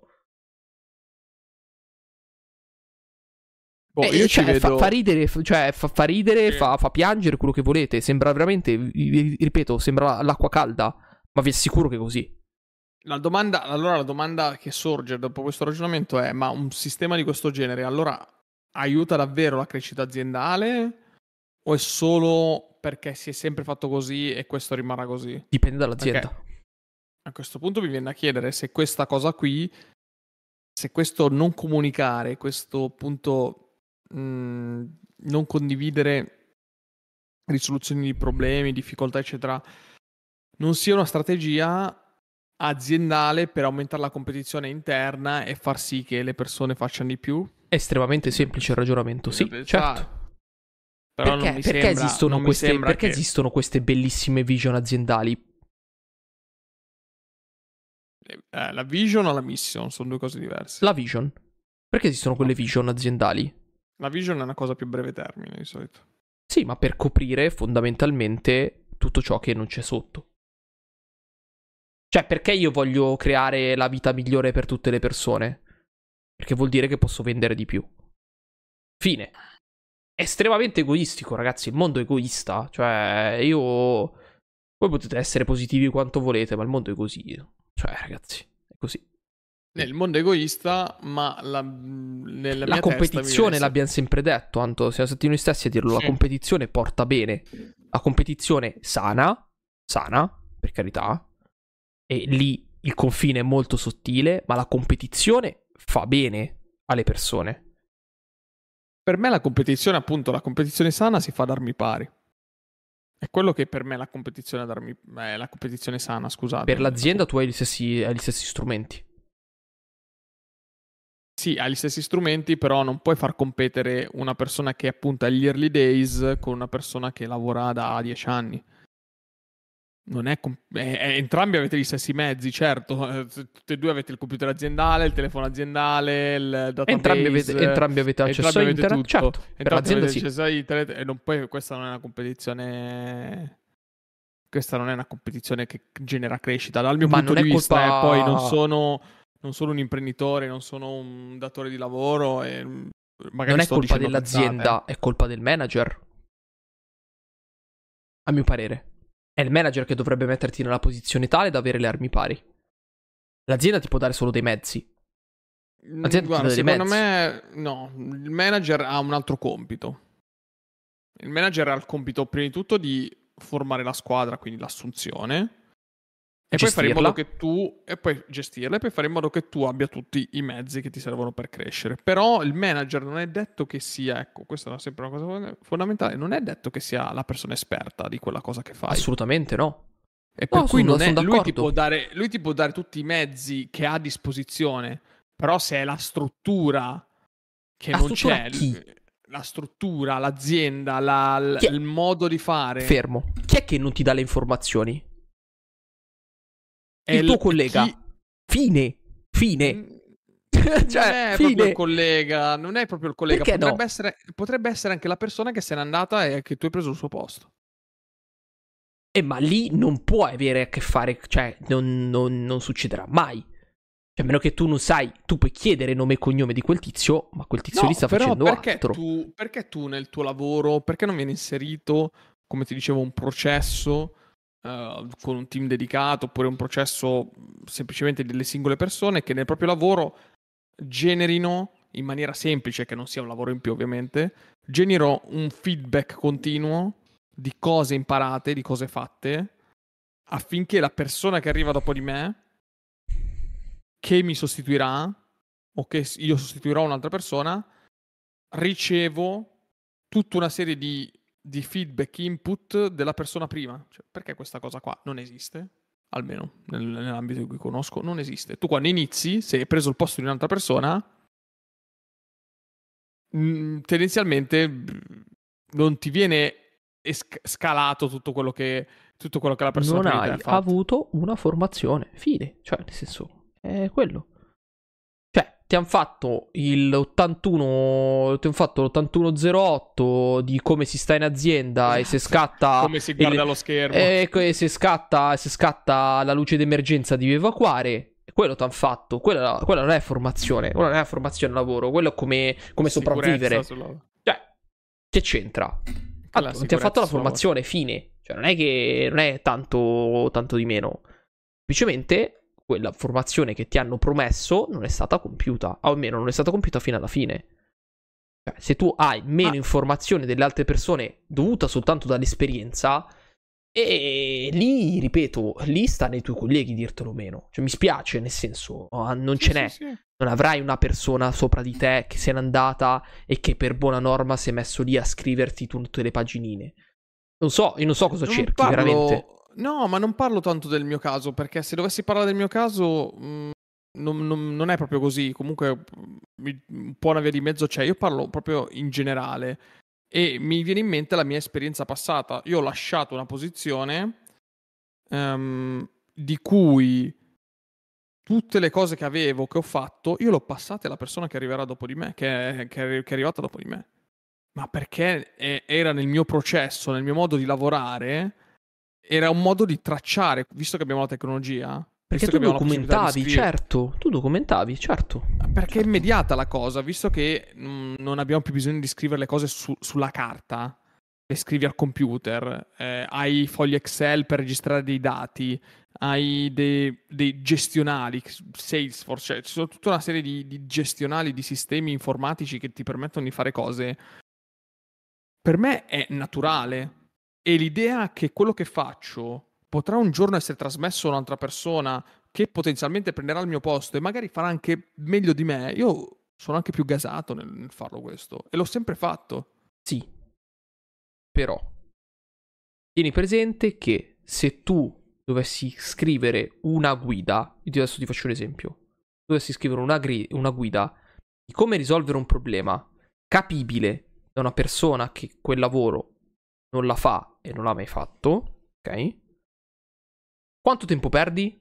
[SPEAKER 1] Boh,
[SPEAKER 2] Eh,
[SPEAKER 1] io
[SPEAKER 2] cioè,
[SPEAKER 1] ci vedo...
[SPEAKER 2] fa, fa ridere, cioè, fa, fa ridere,
[SPEAKER 1] Sì.
[SPEAKER 2] fa, fa piangere, quello che volete. Sembra veramente, vi- ripeto, sembra l'acqua calda, ma vi assicuro che è così.
[SPEAKER 1] La domanda, allora la domanda che sorge dopo questo ragionamento è: ma un sistema di questo genere allora aiuta davvero la crescita aziendale o è solo perché si è sempre fatto così e questo rimarrà così?
[SPEAKER 2] Dipende dall'azienda.
[SPEAKER 1] Perché a questo punto mi viene da chiedere se questa cosa qui, se questo non comunicare, questo appunto mh, non condividere risoluzioni di problemi, difficoltà, eccetera, non sia una strategia aziendale per aumentare la competizione interna e far sì che le persone facciano di più.
[SPEAKER 2] È estremamente semplice il ragionamento,
[SPEAKER 1] Bisogna
[SPEAKER 2] sì, certo.
[SPEAKER 1] pensare. Però non
[SPEAKER 2] Perché,
[SPEAKER 1] mi
[SPEAKER 2] perché
[SPEAKER 1] sembra,
[SPEAKER 2] esistono
[SPEAKER 1] non mi
[SPEAKER 2] queste,
[SPEAKER 1] sembra
[SPEAKER 2] perché
[SPEAKER 1] che
[SPEAKER 2] esistono queste bellissime vision aziendali?
[SPEAKER 1] eh, la vision o la mission sono due cose diverse.
[SPEAKER 2] La vision. Perché esistono quelle
[SPEAKER 1] No.
[SPEAKER 2] vision aziendali?
[SPEAKER 1] La vision è una cosa più breve termine di solito.
[SPEAKER 2] Sì, ma per coprire fondamentalmente tutto ciò che non c'è sotto. Cioè, perché io voglio creare la vita migliore per tutte le persone? Perché vuol dire che posso vendere di più. Fine. È estremamente egoistico, ragazzi. Il mondo è egoista. Cioè, io... Voi potete essere positivi quanto volete, ma il mondo è così. Cioè, ragazzi, è così.
[SPEAKER 1] Nel mondo egoista, ma la, nella
[SPEAKER 2] La
[SPEAKER 1] mia
[SPEAKER 2] competizione,
[SPEAKER 1] testa
[SPEAKER 2] l'abbiamo sempre detto, Anto, siamo stati noi stessi a dirlo, la
[SPEAKER 1] sì.
[SPEAKER 2] competizione porta bene. La competizione sana, sana, per carità, e lì il confine è molto sottile, ma la competizione fa bene alle persone.
[SPEAKER 1] Per me la competizione, appunto, la competizione sana si fa ad armi pari. È quello che per me è la competizione ad armi... è la competizione sana,
[SPEAKER 2] Per
[SPEAKER 1] scusatemi. La
[SPEAKER 2] l'azienda
[SPEAKER 1] comp-
[SPEAKER 2] tu hai gli stessi, hai gli stessi strumenti.
[SPEAKER 1] Sì, hai gli stessi strumenti, però non puoi far competere una persona che appunto è agli early days con una persona che lavora da dieci anni. Non è, com- è- è- entrambi avete gli stessi mezzi, certo. Eh, tutti e due avete il computer aziendale, il telefono aziendale, il
[SPEAKER 2] Entrambi avete,
[SPEAKER 1] database,
[SPEAKER 2] entrambi avete
[SPEAKER 1] eh,
[SPEAKER 2] accesso
[SPEAKER 1] entrambi
[SPEAKER 2] a
[SPEAKER 1] avete
[SPEAKER 2] internet,
[SPEAKER 1] tutto.
[SPEAKER 2] certo, per
[SPEAKER 1] Entrambi
[SPEAKER 2] l'azienda
[SPEAKER 1] avete
[SPEAKER 2] sì.
[SPEAKER 1] accesso a internet e non puoi, questa non è una competizione. Questa non è una competizione che genera crescita. Dal mio
[SPEAKER 2] Ma
[SPEAKER 1] punto
[SPEAKER 2] non
[SPEAKER 1] di
[SPEAKER 2] è
[SPEAKER 1] vista, eh, poi non
[SPEAKER 2] colpa...
[SPEAKER 1] sono, non sono un imprenditore, non sono un datore di lavoro e mm,
[SPEAKER 2] Non
[SPEAKER 1] magari
[SPEAKER 2] è
[SPEAKER 1] sto
[SPEAKER 2] colpa
[SPEAKER 1] dicendo cazzate. eh.
[SPEAKER 2] dell'azienda, è colpa del manager, a mio parere. È il manager che dovrebbe metterti nella posizione tale da avere le armi pari. L'azienda ti può dare solo dei mezzi.
[SPEAKER 1] Mm,
[SPEAKER 2] L'azienda ti
[SPEAKER 1] Guarda,
[SPEAKER 2] dà dei
[SPEAKER 1] secondo
[SPEAKER 2] mezzi.
[SPEAKER 1] me no, il manager ha un altro compito. Il manager ha il compito prima di tutto di formare la squadra, quindi l'assunzione, e poi fare in modo
[SPEAKER 2] Gestirla.
[SPEAKER 1] che tu, e poi gestirla, e poi fare in modo che tu abbia tutti i mezzi che ti servono per crescere. Però il manager non è detto che sia, ecco, questa è sempre una cosa fondamentale, non è detto che sia la persona esperta di quella cosa che fai.
[SPEAKER 2] Assolutamente no.
[SPEAKER 1] E per
[SPEAKER 2] No,
[SPEAKER 1] cui
[SPEAKER 2] sono
[SPEAKER 1] non è,
[SPEAKER 2] son
[SPEAKER 1] lui ti
[SPEAKER 2] d'accordo.
[SPEAKER 1] può dare, lui ti può dare tutti i mezzi che ha a disposizione, però se è la struttura che
[SPEAKER 2] La
[SPEAKER 1] non
[SPEAKER 2] struttura
[SPEAKER 1] c'è,
[SPEAKER 2] chi?
[SPEAKER 1] l- la struttura, l'azienda, la- l-
[SPEAKER 2] Chi è?
[SPEAKER 1] il modo di fare,
[SPEAKER 2] Fermo. Chi è che non ti dà le informazioni?
[SPEAKER 1] è
[SPEAKER 2] Il tuo
[SPEAKER 1] il- è chi...
[SPEAKER 2] collega. Fine.
[SPEAKER 1] Mm,
[SPEAKER 2] Fine.
[SPEAKER 1] Non
[SPEAKER 2] Cioè,
[SPEAKER 1] è proprio il
[SPEAKER 2] fine.
[SPEAKER 1] collega, non è proprio il collega,
[SPEAKER 2] Perché
[SPEAKER 1] potrebbe
[SPEAKER 2] no?
[SPEAKER 1] essere, potrebbe essere anche la persona che se n'è andata e che tu hai preso il suo posto.
[SPEAKER 2] Eh, ma lì non puoi avere a che fare, cioè, non, non- non succederà mai. Cioè, a meno che tu non sai, tu puoi chiedere nome e cognome di quel tizio, ma quel tizio lì
[SPEAKER 1] No,
[SPEAKER 2] sta
[SPEAKER 1] però
[SPEAKER 2] facendo
[SPEAKER 1] perché
[SPEAKER 2] altro.
[SPEAKER 1] tu, perché tu nel tuo lavoro, perché non viene inserito, come ti dicevo, un processo eh, con un team dedicato, oppure un processo mh, semplicemente delle singole persone che nel proprio lavoro generino in maniera semplice, che non sia un lavoro in più ovviamente, genero un feedback continuo di cose imparate, di cose fatte, affinché la persona che arriva dopo di me, che mi sostituirà, o che io sostituirò un'altra persona, ricevo tutta una serie di, di feedback, input della persona prima. Cioè, perché questa cosa qua non esiste? Almeno nel- nell'ambito in cui conosco, non esiste. Tu quando inizi, se hai preso il posto di un'altra persona, mh, tendenzialmente non ti viene es- scalato tutto quello che tutto quello che la persona
[SPEAKER 2] Non
[SPEAKER 1] prima di te
[SPEAKER 2] hai
[SPEAKER 1] ha fatto.
[SPEAKER 2] avuto una formazione, fine, cioè nel senso, è quello. Cioè, ti hanno fatto il ottantuno, ti hanno fatto l'ottantuno zero otto di come si sta in azienda e se
[SPEAKER 1] Esatto.
[SPEAKER 2] scatta
[SPEAKER 1] Come si
[SPEAKER 2] il-
[SPEAKER 1] guarda allo schermo.
[SPEAKER 2] e e se scatta, se scatta la luce d'emergenza devi evacuare. Quello ti hanno fatto, quella, quella non è formazione, quella non è formazione lavoro, quello è come, come sopravvivere.
[SPEAKER 1] Sicurezza sul-
[SPEAKER 2] Cioè, che c'entra?
[SPEAKER 1] Quella
[SPEAKER 2] Ah, non ti ha fatto la
[SPEAKER 1] sicurezza sul lavoro.
[SPEAKER 2] formazione, fine. Cioè, non è che non è tanto, tanto di meno. Semplicemente quella formazione che ti hanno promesso non è stata compiuta. O almeno non è stata compiuta fino alla fine. Cioè, se tu hai meno
[SPEAKER 1] Ah.
[SPEAKER 2] informazione delle altre persone dovuta soltanto dall'esperienza, e lì, ripeto, lì sta nei tuoi colleghi dirtelo meno. Cioè, mi spiace, nel senso, oh, non
[SPEAKER 1] Sì,
[SPEAKER 2] ce
[SPEAKER 1] sì,
[SPEAKER 2] n'è.
[SPEAKER 1] sì.
[SPEAKER 2] Non avrai una persona sopra di te che se n'è andata e che per buona norma si è messo lì a scriverti tutte le paginine. Non so, io non so cosa
[SPEAKER 1] Non
[SPEAKER 2] cerchi,
[SPEAKER 1] parlo-
[SPEAKER 2] veramente.
[SPEAKER 1] No, ma non parlo tanto del mio caso, perché se dovessi parlare del mio caso, mh, non, non- non è proprio così. Comunque, mh, mi- un po' una via di mezzo c'è. Io parlo proprio in generale. E mi viene in mente la mia esperienza passata. Io ho lasciato una posizione ehm, di cui tutte le cose che avevo, che ho fatto, io l'ho passate alla persona che arriverà dopo di me, che è, che è- che è arrivata dopo di me. Ma perché è- era nel mio processo, nel mio modo di lavorare, era un modo di tracciare, visto che abbiamo la tecnologia,
[SPEAKER 2] Perché
[SPEAKER 1] visto
[SPEAKER 2] tu
[SPEAKER 1] che abbiamo la possibilità di
[SPEAKER 2] documentavi,
[SPEAKER 1] scrivere.
[SPEAKER 2] certo. Tu documentavi, certo.
[SPEAKER 1] Perché è
[SPEAKER 2] Certo.
[SPEAKER 1] immediata la cosa, visto che mm, non abbiamo più bisogno di scrivere le cose su- sulla carta, le scrivi al computer, eh, hai fogli Excel per registrare dei dati, hai dei, dei gestionali, Salesforce, cioè ci sono tutta una serie di, di gestionali, di sistemi informatici che ti permettono di fare cose. Per me è naturale. E l'idea che quello che faccio potrà un giorno essere trasmesso a un'altra persona che potenzialmente prenderà il mio posto e magari farà anche meglio di me, io sono anche più gasato nel, nel farlo questo. E l'ho sempre fatto.
[SPEAKER 2] Sì, però tieni presente che se tu dovessi scrivere una guida, io adesso ti faccio un esempio, dovessi scrivere una, gri- una guida di come risolvere un problema capibile da una persona che quel lavoro non la fa e non l'ha mai fatto, ok? Quanto tempo perdi?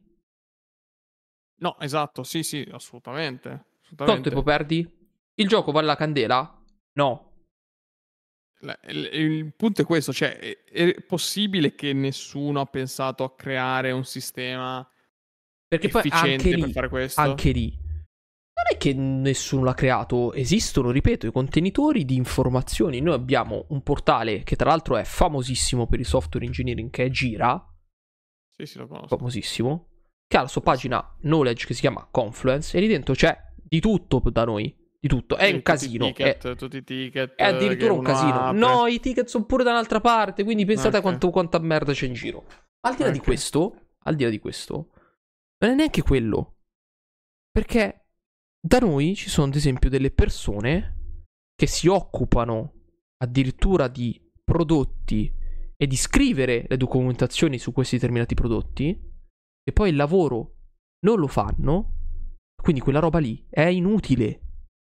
[SPEAKER 1] No, esatto, sì, sì, assolutamente.
[SPEAKER 2] Quanto tempo
[SPEAKER 1] Assolutamente.
[SPEAKER 2] perdi? Il gioco vale la candela? No.
[SPEAKER 1] La- Il, il punto è questo, cioè è, è possibile che nessuno ha pensato a creare un sistema
[SPEAKER 2] Perché poi anche
[SPEAKER 1] efficiente per
[SPEAKER 2] lì,
[SPEAKER 1] fare questo?
[SPEAKER 2] anche lì, non è che nessuno l'ha creato, esistono, ripeto, i contenitori di informazioni. Noi abbiamo un portale che tra l'altro è famosissimo per il software engineering, che è Gira,
[SPEAKER 1] Sì, sì, lo conosco.
[SPEAKER 2] famosissimo, che ha la sua pagina knowledge che si chiama Confluence e lì dentro c'è di tutto da noi, di tutto. È
[SPEAKER 1] Sì,
[SPEAKER 2] un
[SPEAKER 1] tutti i
[SPEAKER 2] casino,
[SPEAKER 1] ticket,
[SPEAKER 2] è,
[SPEAKER 1] tutti i ticket
[SPEAKER 2] è
[SPEAKER 1] eh, che
[SPEAKER 2] addirittura un
[SPEAKER 1] uno
[SPEAKER 2] casino.
[SPEAKER 1] apre.
[SPEAKER 2] No, i ticket sono pure da un'altra parte, quindi pensate a
[SPEAKER 1] Ok.
[SPEAKER 2] quanto, quanta merda c'è in giro. Al di là di
[SPEAKER 1] Ok.
[SPEAKER 2] questo, al di là di questo, non è neanche quello. Perché da noi ci sono ad esempio delle persone che si occupano addirittura di prodotti e di scrivere le documentazioni su questi determinati prodotti e poi il lavoro non lo fanno, quindi quella roba lì è inutile.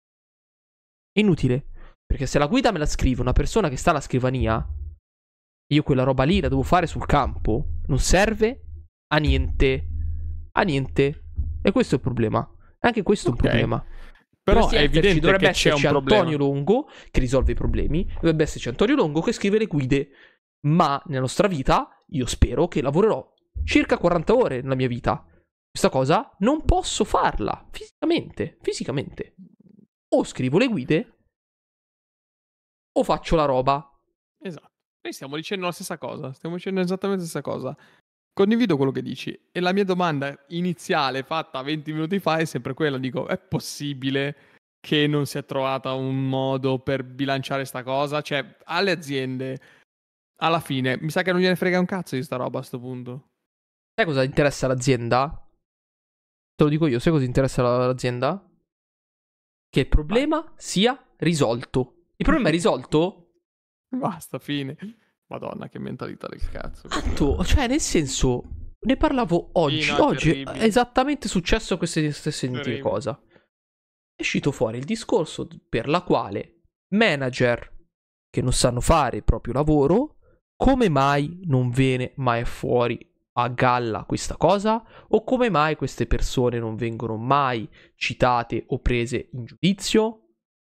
[SPEAKER 2] È inutile. Perché se la guida me la scrive una persona che sta alla scrivania, io quella roba lì la devo fare sul campo, non serve a niente. A niente. E questo è il problema. Anche questo è un
[SPEAKER 1] Ok.
[SPEAKER 2] problema.
[SPEAKER 1] Però
[SPEAKER 2] Dovresti
[SPEAKER 1] è
[SPEAKER 2] esserci-
[SPEAKER 1] evidente
[SPEAKER 2] dovrebbe
[SPEAKER 1] che c'è un
[SPEAKER 2] esserci
[SPEAKER 1] problema.
[SPEAKER 2] Antonio Longo che risolve i problemi. Dovrebbe esserci Antonio Longo che scrive le guide. Ma nella nostra vita, io spero che lavorerò circa quaranta ore nella mia vita. Questa cosa non posso farla fisicamente. Fisicamente. O scrivo le guide o faccio la roba.
[SPEAKER 1] Esatto. Noi stiamo dicendo la stessa cosa. Stiamo dicendo esattamente la stessa cosa. Condivido quello che dici. E la mia domanda iniziale, fatta venti minuti fa, è sempre quella. Dico, è possibile che non si è trovata un modo per bilanciare sta cosa? Cioè, alle aziende, alla fine, mi sa che non gliene frega un cazzo di sta roba a sto punto.
[SPEAKER 2] Sai cosa interessa all'azienda? Te lo dico io, sai cosa interessa all'azienda? Che il problema sia risolto. Il problema è risolto?
[SPEAKER 1] Basta, fine. Madonna, che mentalità del cazzo.
[SPEAKER 2] Tanto, cioè, nel senso, ne parlavo oggi.
[SPEAKER 1] Sì, no, è
[SPEAKER 2] oggi è
[SPEAKER 1] terribile.
[SPEAKER 2] esattamente successo questa stessa identica
[SPEAKER 1] Terribile.
[SPEAKER 2] cosa. È uscito fuori il discorso per la quale Manager che non sanno fare il proprio lavoro, come mai non viene mai fuori a galla questa cosa? O come mai queste persone non vengono mai citate o prese in giudizio?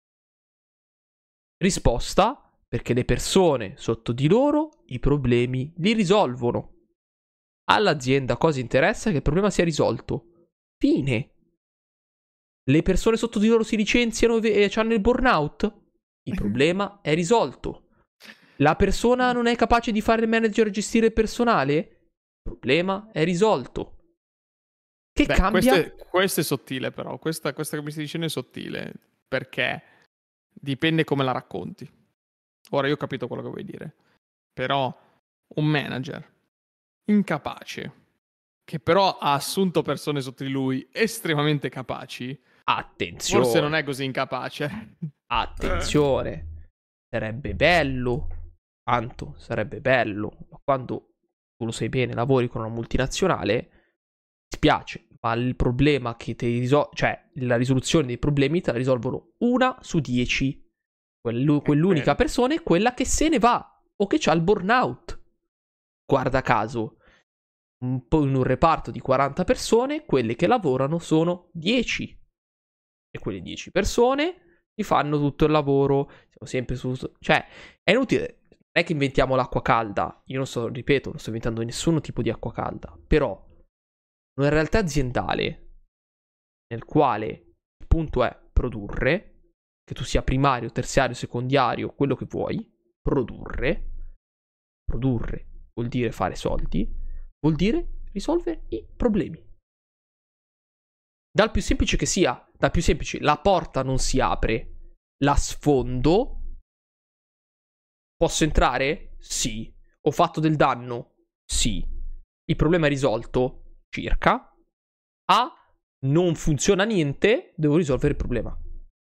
[SPEAKER 2] Risposta: perché le persone sotto di loro i problemi li risolvono. All'azienda cosa interessa? Che il problema sia risolto. Fine. Le persone sotto di loro si licenziano e hanno il burnout? Il problema è risolto. La persona non è capace di fare il manager e gestire il personale? Il problema è risolto. Che
[SPEAKER 1] Beh,
[SPEAKER 2] cambia?
[SPEAKER 1] Questo è, questo è sottile però, questa, questa che mi stai dicendo è sottile, perché dipende come la racconti. Ora io ho capito quello che vuoi dire, però un manager incapace, che però ha assunto persone sotto di lui estremamente capaci,
[SPEAKER 2] Attenzione.
[SPEAKER 1] forse non è così incapace.
[SPEAKER 2] Attenzione. Sarebbe bello. Tanto sarebbe bello. Ma quando tu lo sai bene, lavori con una multinazionale, ti spiace, ma il problema che ti risolve, cioè la risoluzione dei problemi te la risolvono una su dieci. Quellu- quell'unica persona è quella che se ne va o che ha il burnout. Guarda caso, un po' in un reparto di quaranta persone, quelle che lavorano sono dieci. E quelle dieci persone ti fanno tutto il lavoro. Siamo sempre su. Cioè, è inutile. Non è che inventiamo l'acqua calda. Io non sto, ripeto, non sto inventando nessun tipo di acqua calda. Però, una realtà aziendale nel quale il punto è produrre, che tu sia primario, terziario, secondario, quello che vuoi, produrre. Produrre vuol dire fare soldi, vuol dire risolvere i problemi. Dal più semplice che sia, dal più semplice, la porta non si apre, la sfondo. Posso entrare? Sì. Ho fatto del danno? Sì. Il problema è risolto? Circa. A. Non funziona niente, devo risolvere il problema.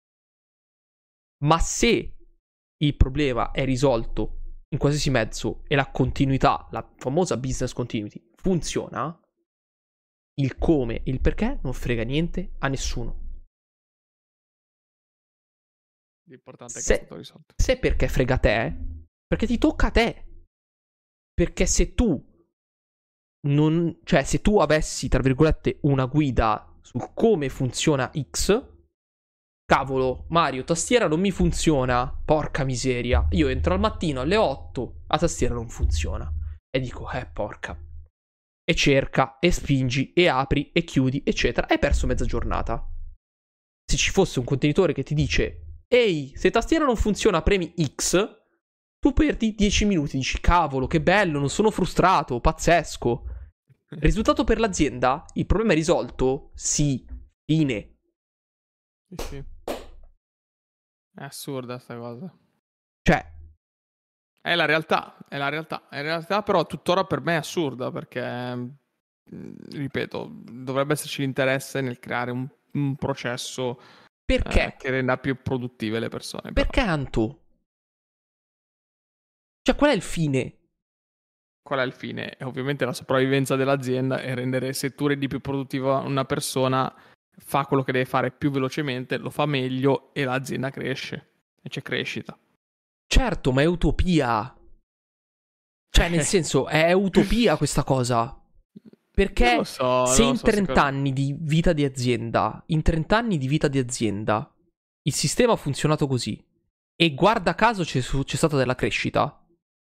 [SPEAKER 2] Ma se il problema è risolto in qualsiasi mezzo e la continuità, la famosa business continuity, funziona, il come e il perché non frega niente a nessuno.
[SPEAKER 1] L'importante è che
[SPEAKER 2] Se,
[SPEAKER 1] è stato risolto.
[SPEAKER 2] se perché frega a te, perché ti tocca a te. Perché se tu non, cioè se tu avessi, tra virgolette, una guida su come funziona X, cavolo, Mario, tastiera non mi funziona, porca miseria. Io entro al mattino alle otto, la tastiera non funziona. E dico, eh, porca. E cerca, e spingi, e apri, e chiudi, eccetera. Hai perso mezza giornata. Se ci fosse un contenitore che ti dice, ehi, se tastiera non funziona, premi X, tu perdi dieci minuti. Dici, cavolo, che bello, non sono frustrato, pazzesco. Risultato per l'azienda? Il problema è risolto? Sì, fine.
[SPEAKER 1] Sì, sì. È assurda sta cosa.
[SPEAKER 2] Cioè,
[SPEAKER 1] È la realtà, è la realtà, è la realtà, però tuttora per me è assurda perché, mh, ripeto, dovrebbe esserci l'interesse nel creare un, un processo eh,
[SPEAKER 2] perché?
[SPEAKER 1] che renda più produttive le persone. Però.
[SPEAKER 2] Perché Anto? Cioè, qual è il fine?
[SPEAKER 1] Qual è il fine? È ovviamente la sopravvivenza dell'azienda e rendere, se tu rendi più produttiva una persona, fa quello che deve fare più velocemente, lo fa meglio e l'azienda cresce e c'è crescita.
[SPEAKER 2] Certo, ma è utopia. Cioè, nel senso, è utopia questa cosa.
[SPEAKER 1] Non lo
[SPEAKER 2] Perché
[SPEAKER 1] so,
[SPEAKER 2] se
[SPEAKER 1] non lo
[SPEAKER 2] in
[SPEAKER 1] so,
[SPEAKER 2] trenta
[SPEAKER 1] secondo...
[SPEAKER 2] anni di vita di azienda, in trenta anni di vita di azienda, il sistema ha funzionato così e guarda caso c'è, c'è stata della crescita,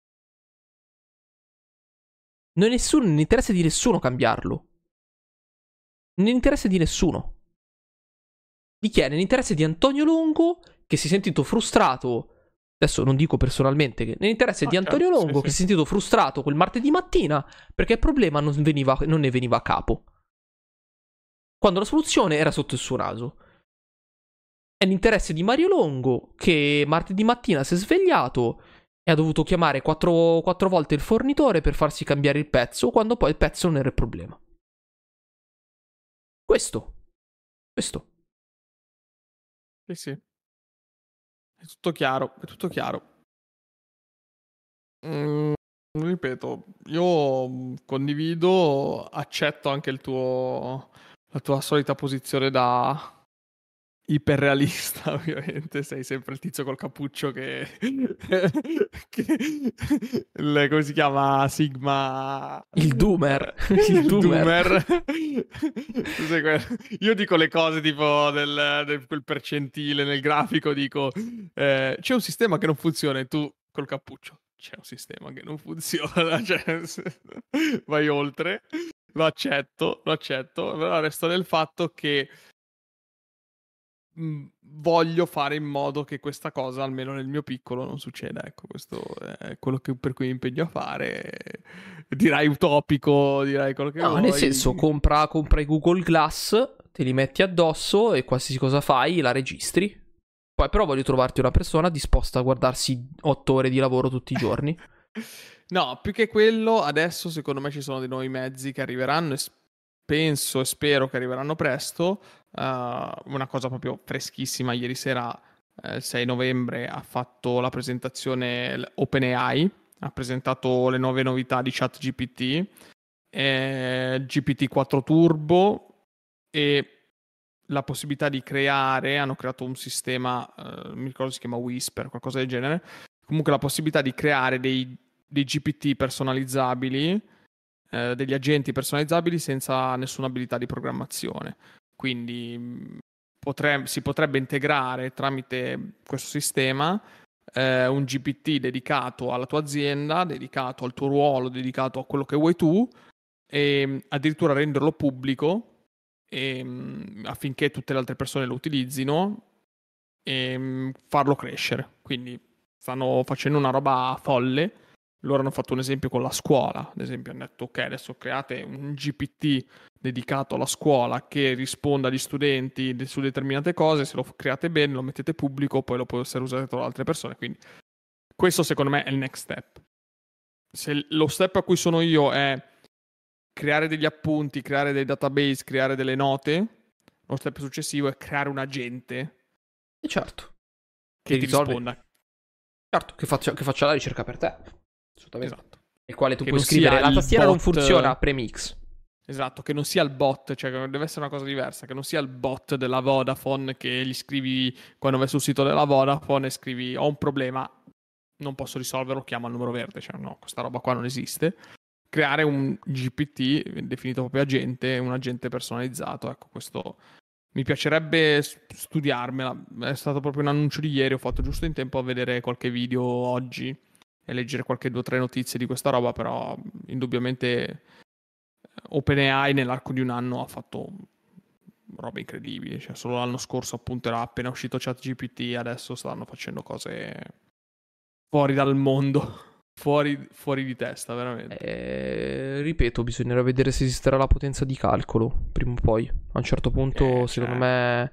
[SPEAKER 2] non è nessuno, non interessa di nessuno cambiarlo. Non interessa di nessuno. Di chi è? Nell'interesse di Antonio Longo, che si è sentito frustrato. Adesso non dico personalmente, che nell'interesse
[SPEAKER 1] Ah,
[SPEAKER 2] di Antonio
[SPEAKER 1] certo,
[SPEAKER 2] Longo,
[SPEAKER 1] sì,
[SPEAKER 2] che
[SPEAKER 1] sì.
[SPEAKER 2] si è sentito frustrato quel martedì mattina perché il problema non, veniva, non ne veniva a capo. Quando la soluzione era sotto il suo naso. È l'interesse di Mario Longo, che martedì mattina si è svegliato e ha dovuto chiamare quattro, quattro volte il fornitore per farsi cambiare il pezzo, quando poi il pezzo non era il problema. Questo. Questo.
[SPEAKER 1] Sì, sì. È tutto chiaro, è tutto chiaro. Mm, ripeto, io mm, condivido, accetto anche il tuo, la tua solita posizione da iperrealista, ovviamente, sei sempre il tizio col cappuccio che, che il- come si chiama? Sigma,
[SPEAKER 2] Il Doomer,
[SPEAKER 1] eh,
[SPEAKER 2] il
[SPEAKER 1] il
[SPEAKER 2] Doomer.
[SPEAKER 1] Doomer. Tu sei que- Io dico le cose tipo del, del- quel percentile nel grafico, dico eh, c'è un sistema che non funziona e tu col cappuccio c'è un sistema che non funziona, cioè, vai oltre, lo accetto, lo accetto, però resto nel fatto che mh, voglio fare in modo che questa cosa, almeno nel mio piccolo, non succeda. Ecco, questo è quello che- per cui mi impegno a fare. Dirai utopico, dirai quello che
[SPEAKER 2] No, nel senso,
[SPEAKER 1] vuoi.
[SPEAKER 2] compra, compra i Google Glass, te li metti addosso e qualsiasi cosa fai la registri. Poi però voglio trovarti una persona disposta a guardarsi otto ore di lavoro tutti i giorni.
[SPEAKER 1] No, più che quello, adesso secondo me ci sono dei nuovi mezzi che arriveranno e s- penso e spero che arriveranno presto. Uh, una cosa proprio freschissima, ieri sera, eh, il sei novembre, ha fatto la presentazione l- OpenAI, ha presentato le nuove novità di ChatGPT, eh, G P T quattro Turbo e la possibilità di creare, hanno creato un sistema, eh, non mi ricordo si chiama Whisper, qualcosa del genere, comunque la possibilità di creare dei, dei G P T personalizzabili, eh, degli agenti personalizzabili senza nessuna abilità di programmazione. Quindi mh, potre- si potrebbe integrare tramite questo sistema eh, un G P T dedicato alla tua azienda, dedicato al tuo ruolo, dedicato a quello che vuoi tu, e addirittura renderlo pubblico e, affinché tutte le altre persone lo utilizzino e farlo crescere. Quindi stanno facendo una roba folle. Loro hanno fatto un esempio con la scuola, ad esempio hanno detto ok, adesso create un G P T dedicato alla scuola che risponda agli studenti de- su determinate cose, se lo f- create bene, lo mettete pubblico, poi lo può essere usato da altre persone. Quindi questo secondo me è il next step. Se l- lo step a cui sono io è creare degli appunti, creare dei database, creare delle note, lo step successivo è creare un agente
[SPEAKER 2] E certo,
[SPEAKER 1] che
[SPEAKER 2] che
[SPEAKER 1] ti
[SPEAKER 2] risolve.
[SPEAKER 1] risponda.
[SPEAKER 2] Certo, che faccia, che faccia la ricerca per te. Assolutamente.
[SPEAKER 1] Esatto.
[SPEAKER 2] Nel quale tu
[SPEAKER 1] Che
[SPEAKER 2] puoi
[SPEAKER 1] non
[SPEAKER 2] scrivere
[SPEAKER 1] sia
[SPEAKER 2] la
[SPEAKER 1] il
[SPEAKER 2] tastiera non funziona,
[SPEAKER 1] bot.
[SPEAKER 2] premix.
[SPEAKER 1] Esatto, che non sia il bot, cioè che deve essere una cosa diversa, che non sia il bot della Vodafone che gli scrivi quando vai sul sito della Vodafone e scrivi ho un problema, non posso risolverlo, chiama il numero verde, cioè no, questa roba qua non esiste. Creare un G P T definito proprio agente, un agente personalizzato, ecco, questo mi piacerebbe s- studiarmela. È stato proprio un annuncio di ieri, ho fatto giusto in tempo a vedere qualche video oggi e leggere qualche due o tre notizie di questa roba, però indubbiamente OpenAI nell'arco di un anno ha fatto robe incredibili, cioè solo l'anno scorso appunto era appena uscito ChatGPT, adesso stanno facendo cose fuori dal mondo, fuori, fuori di testa, veramente.
[SPEAKER 2] Eh, ripeto, bisognerà vedere se esisterà la potenza di calcolo prima o poi. A un certo punto,
[SPEAKER 1] Eh,
[SPEAKER 2] secondo
[SPEAKER 1] cioè,
[SPEAKER 2] me,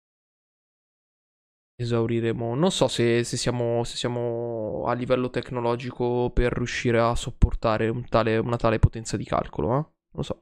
[SPEAKER 2] esauriremo. Non so se, se siamo, se siamo a livello tecnologico per riuscire a sopportare un tale- una tale potenza di calcolo, eh? Non lo so,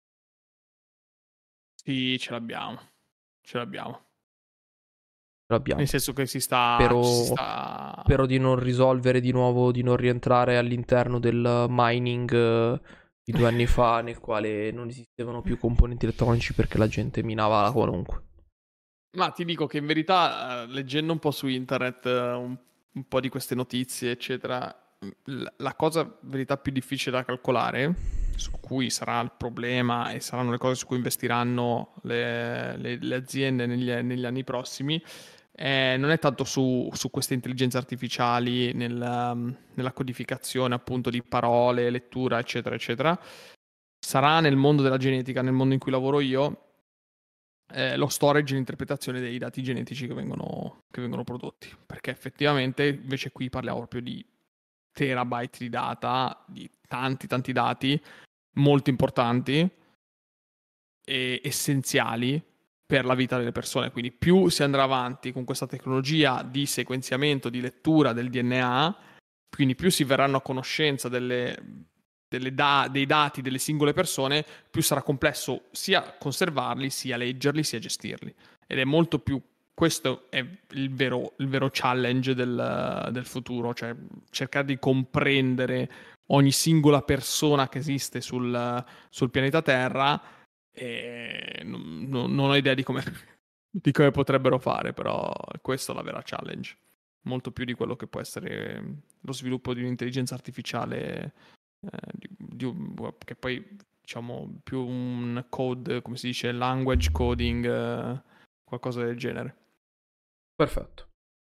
[SPEAKER 1] sì, ce l'abbiamo, ce l'abbiamo.
[SPEAKER 2] ce l'abbiamo.
[SPEAKER 1] Nel senso che si sta, ci si
[SPEAKER 2] Spero,
[SPEAKER 1] sta.
[SPEAKER 2] spero di non risolvere di nuovo, di non rientrare all'interno del mining eh, di due anni fa, nel quale non esistevano più componenti elettronici perché la gente minava la qualunque.
[SPEAKER 1] Ma ti dico che in verità, eh, leggendo un po' su internet, eh, un, un po' di queste notizie, eccetera, l- la cosa in verità più difficile da calcolare, su cui sarà il problema e saranno le cose su cui investiranno le, le- le aziende negli, negli anni prossimi, eh, non è tanto su, su queste intelligenze artificiali, nel, um, nella codificazione appunto di parole, lettura, eccetera, eccetera. Sarà nel mondo della genetica, nel mondo in cui lavoro io, eh, lo storage e l'interpretazione dei dati genetici che vengono, che vengono prodotti. Perché effettivamente invece qui parliamo proprio di terabyte di data, di tanti tanti dati molto importanti e essenziali per la vita delle persone. Quindi più si andrà avanti con questa tecnologia di sequenziamento, di lettura del D N A, quindi più si verranno a conoscenza delle, delle da- dei dati delle singole persone, più sarà complesso sia conservarli, sia leggerli, sia gestirli. Ed è molto più, questo è il vero, il vero challenge del, del futuro, cioè cercare di comprendere ogni singola persona che esiste sul, sul pianeta Terra e non, non- non ho idea di come, di come potrebbero fare, però questa è la vera challenge. Molto più di quello che può essere lo sviluppo di un'intelligenza artificiale, eh, di, di un- che poi diciamo più un code, come si dice, language coding, eh, qualcosa del genere.
[SPEAKER 2] Perfetto.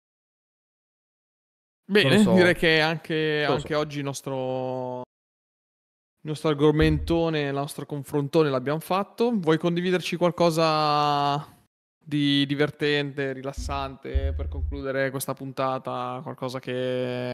[SPEAKER 1] Bene,
[SPEAKER 2] so.
[SPEAKER 1] direi che anche,
[SPEAKER 2] so.
[SPEAKER 1] anche oggi il nostro, il nostro argomentone, il nostro confrontone l'abbiamo fatto. Vuoi condividerci qualcosa di divertente, rilassante per concludere questa puntata? Qualcosa che...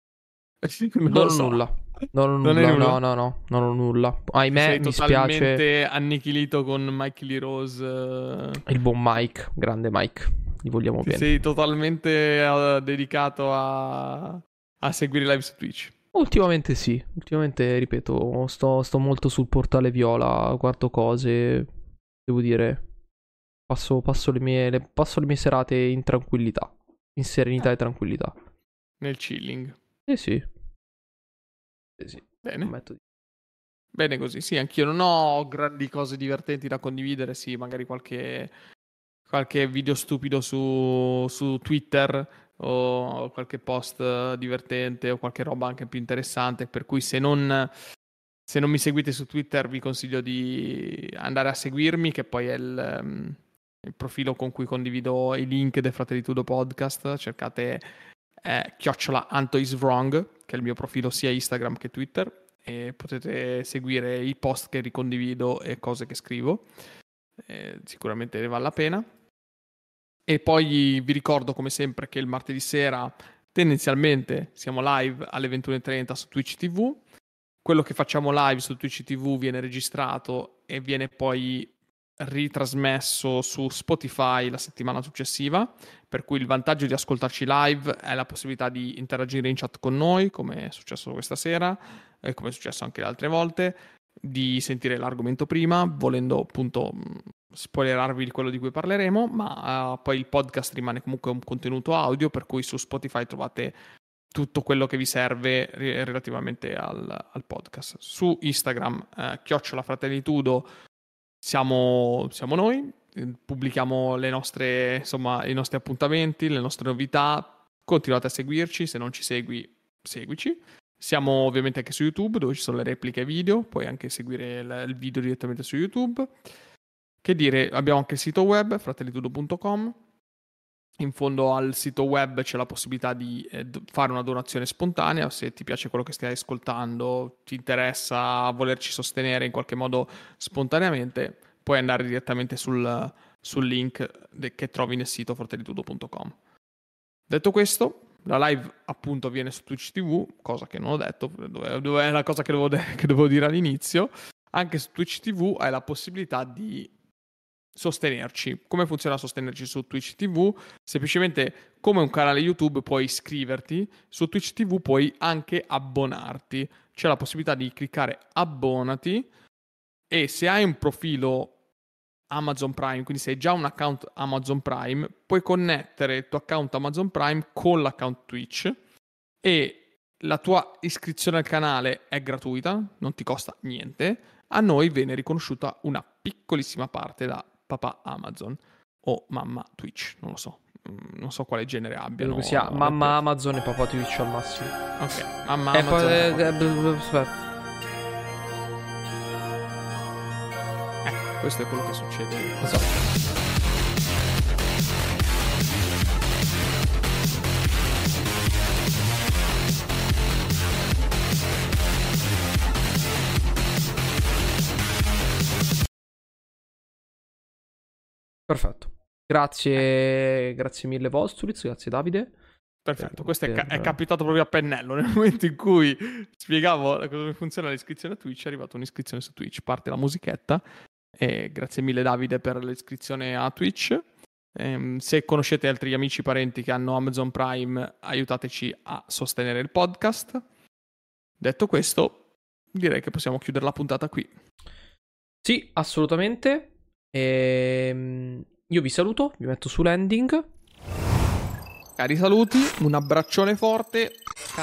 [SPEAKER 1] non
[SPEAKER 2] Non
[SPEAKER 1] lo
[SPEAKER 2] ho
[SPEAKER 1] so.
[SPEAKER 2] nulla. Non ho
[SPEAKER 1] Non hai
[SPEAKER 2] nulla,
[SPEAKER 1] nulla?
[SPEAKER 2] no, no, no, non ho nulla.
[SPEAKER 1] Ti
[SPEAKER 2] Ahimè,
[SPEAKER 1] sei
[SPEAKER 2] mi spiace.
[SPEAKER 1] totalmente annichilito con Mike Lee Rose. eh,
[SPEAKER 2] Il buon Mike, grande Mike, gli vogliamo
[SPEAKER 1] Ti
[SPEAKER 2] bene.
[SPEAKER 1] sei totalmente eh, dedicato a... a seguire live su Twitch.
[SPEAKER 2] Ultimamente sì, ultimamente ripeto, sto, sto molto sul portale Viola, guardo cose, devo dire, passo, passo, le mie, le, passo le mie serate in tranquillità, in serenità e tranquillità.
[SPEAKER 1] Nel chilling.
[SPEAKER 2] Eh sì, eh sì,
[SPEAKER 1] Bene.
[SPEAKER 2] ammetto di-
[SPEAKER 1] Bene così, sì, anch'io non ho grandi cose divertenti da condividere, sì, magari qualche, qualche video stupido su, su Twitter o qualche post eh, divertente o qualche roba anche più interessante, per cui se non, se non mi seguite su Twitter vi consiglio di andare a seguirmi, che poi è il, ehm, il profilo con cui condivido i link del Fratelli Tudo Podcast, cercate eh, chiocciola Anto is wrong, che è il mio profilo sia Instagram che Twitter, e potete seguire i post che ricondivido e cose che scrivo. Eh, sicuramente ne vale la pena. E poi vi ricordo come sempre che il martedì sera tendenzialmente siamo live alle ventuno e trenta su Twitch T V. Quello che facciamo live su Twitch T V viene registrato e viene poi ritrasmesso su Spotify la settimana successiva, per cui il vantaggio di ascoltarci live è la possibilità di interagire in chat con noi, come è successo questa sera e come è successo anche le altre volte, di sentire l'argomento prima, volendo appunto mh, spoilerarvi di quello di cui parleremo, ma uh, poi il podcast rimane comunque un contenuto audio, per cui su Spotify trovate tutto quello che vi serve re- relativamente al, al podcast. Su Instagram, eh, chiocciola Fratellitudo, siamo, siamo noi, eh, pubblichiamo le nostre, insomma, i nostri appuntamenti, le nostre novità. Continuate a seguirci, se non ci segui, seguici. Siamo ovviamente anche su YouTube, dove ci sono le repliche video, puoi anche seguire il, il video direttamente su YouTube. Che dire, abbiamo anche il sito web, fratellitudo punto com. In fondo al sito web c'è la possibilità di eh, d- fare una donazione spontanea, se ti piace quello che stai ascoltando, ti interessa volerci sostenere in qualche modo spontaneamente, puoi andare direttamente sul, sul link de- che trovi nel sito fratellitudo punto com. Detto questo, la live appunto avviene su Twitch T V, cosa che non ho detto, dove, dove è la cosa che dovevo, de- che dovevo dire all'inizio. Anche su Twitch T V hai la possibilità di sostenerci. Come funziona sostenerci su Twitch T V? Semplicemente come un canale YouTube puoi iscriverti, su Twitch T V puoi anche abbonarti. C'è la possibilità di cliccare abbonati e se hai un profilo Amazon Prime, quindi se hai già un account Amazon Prime, puoi connettere il tuo account Amazon Prime con l'account Twitch e la tua iscrizione al canale è gratuita, non ti costa niente. A noi viene riconosciuta una piccolissima parte da papà Amazon o mamma Twitch, non lo so. Mm, Non so quale genere
[SPEAKER 2] Credo
[SPEAKER 1] abbiano.
[SPEAKER 2] che sia
[SPEAKER 1] le
[SPEAKER 2] mamma
[SPEAKER 1] te-
[SPEAKER 2] Amazon e papà Twitch al massimo.
[SPEAKER 1] Ok, mamma
[SPEAKER 2] E
[SPEAKER 1] Amazon.
[SPEAKER 2] poi... eh,
[SPEAKER 1] papà
[SPEAKER 2] eh,
[SPEAKER 1] Twitch.
[SPEAKER 2] b- b- aspetta.
[SPEAKER 1] Eh, questo è quello che succede.
[SPEAKER 2] Esatto. Perfetto. Grazie, grazie mille Vosturiz, grazie Davide.
[SPEAKER 1] Perfetto,
[SPEAKER 2] per-
[SPEAKER 1] questo è, ca- è
[SPEAKER 2] per-
[SPEAKER 1] capitato proprio a pennello. Nel momento in cui spiegavo come funziona l'iscrizione a Twitch, è arrivata un'iscrizione su Twitch. Parte la musichetta. E grazie mille Davide per l'iscrizione a Twitch. Ehm, se conoscete altri amici, parenti che hanno Amazon Prime, aiutateci a sostenere il podcast. Detto questo, direi che possiamo chiudere la puntata qui.
[SPEAKER 2] Sì, assolutamente. Ehm, io vi saluto, vi metto su landing.
[SPEAKER 1] Cari saluti, un abbraccione forte.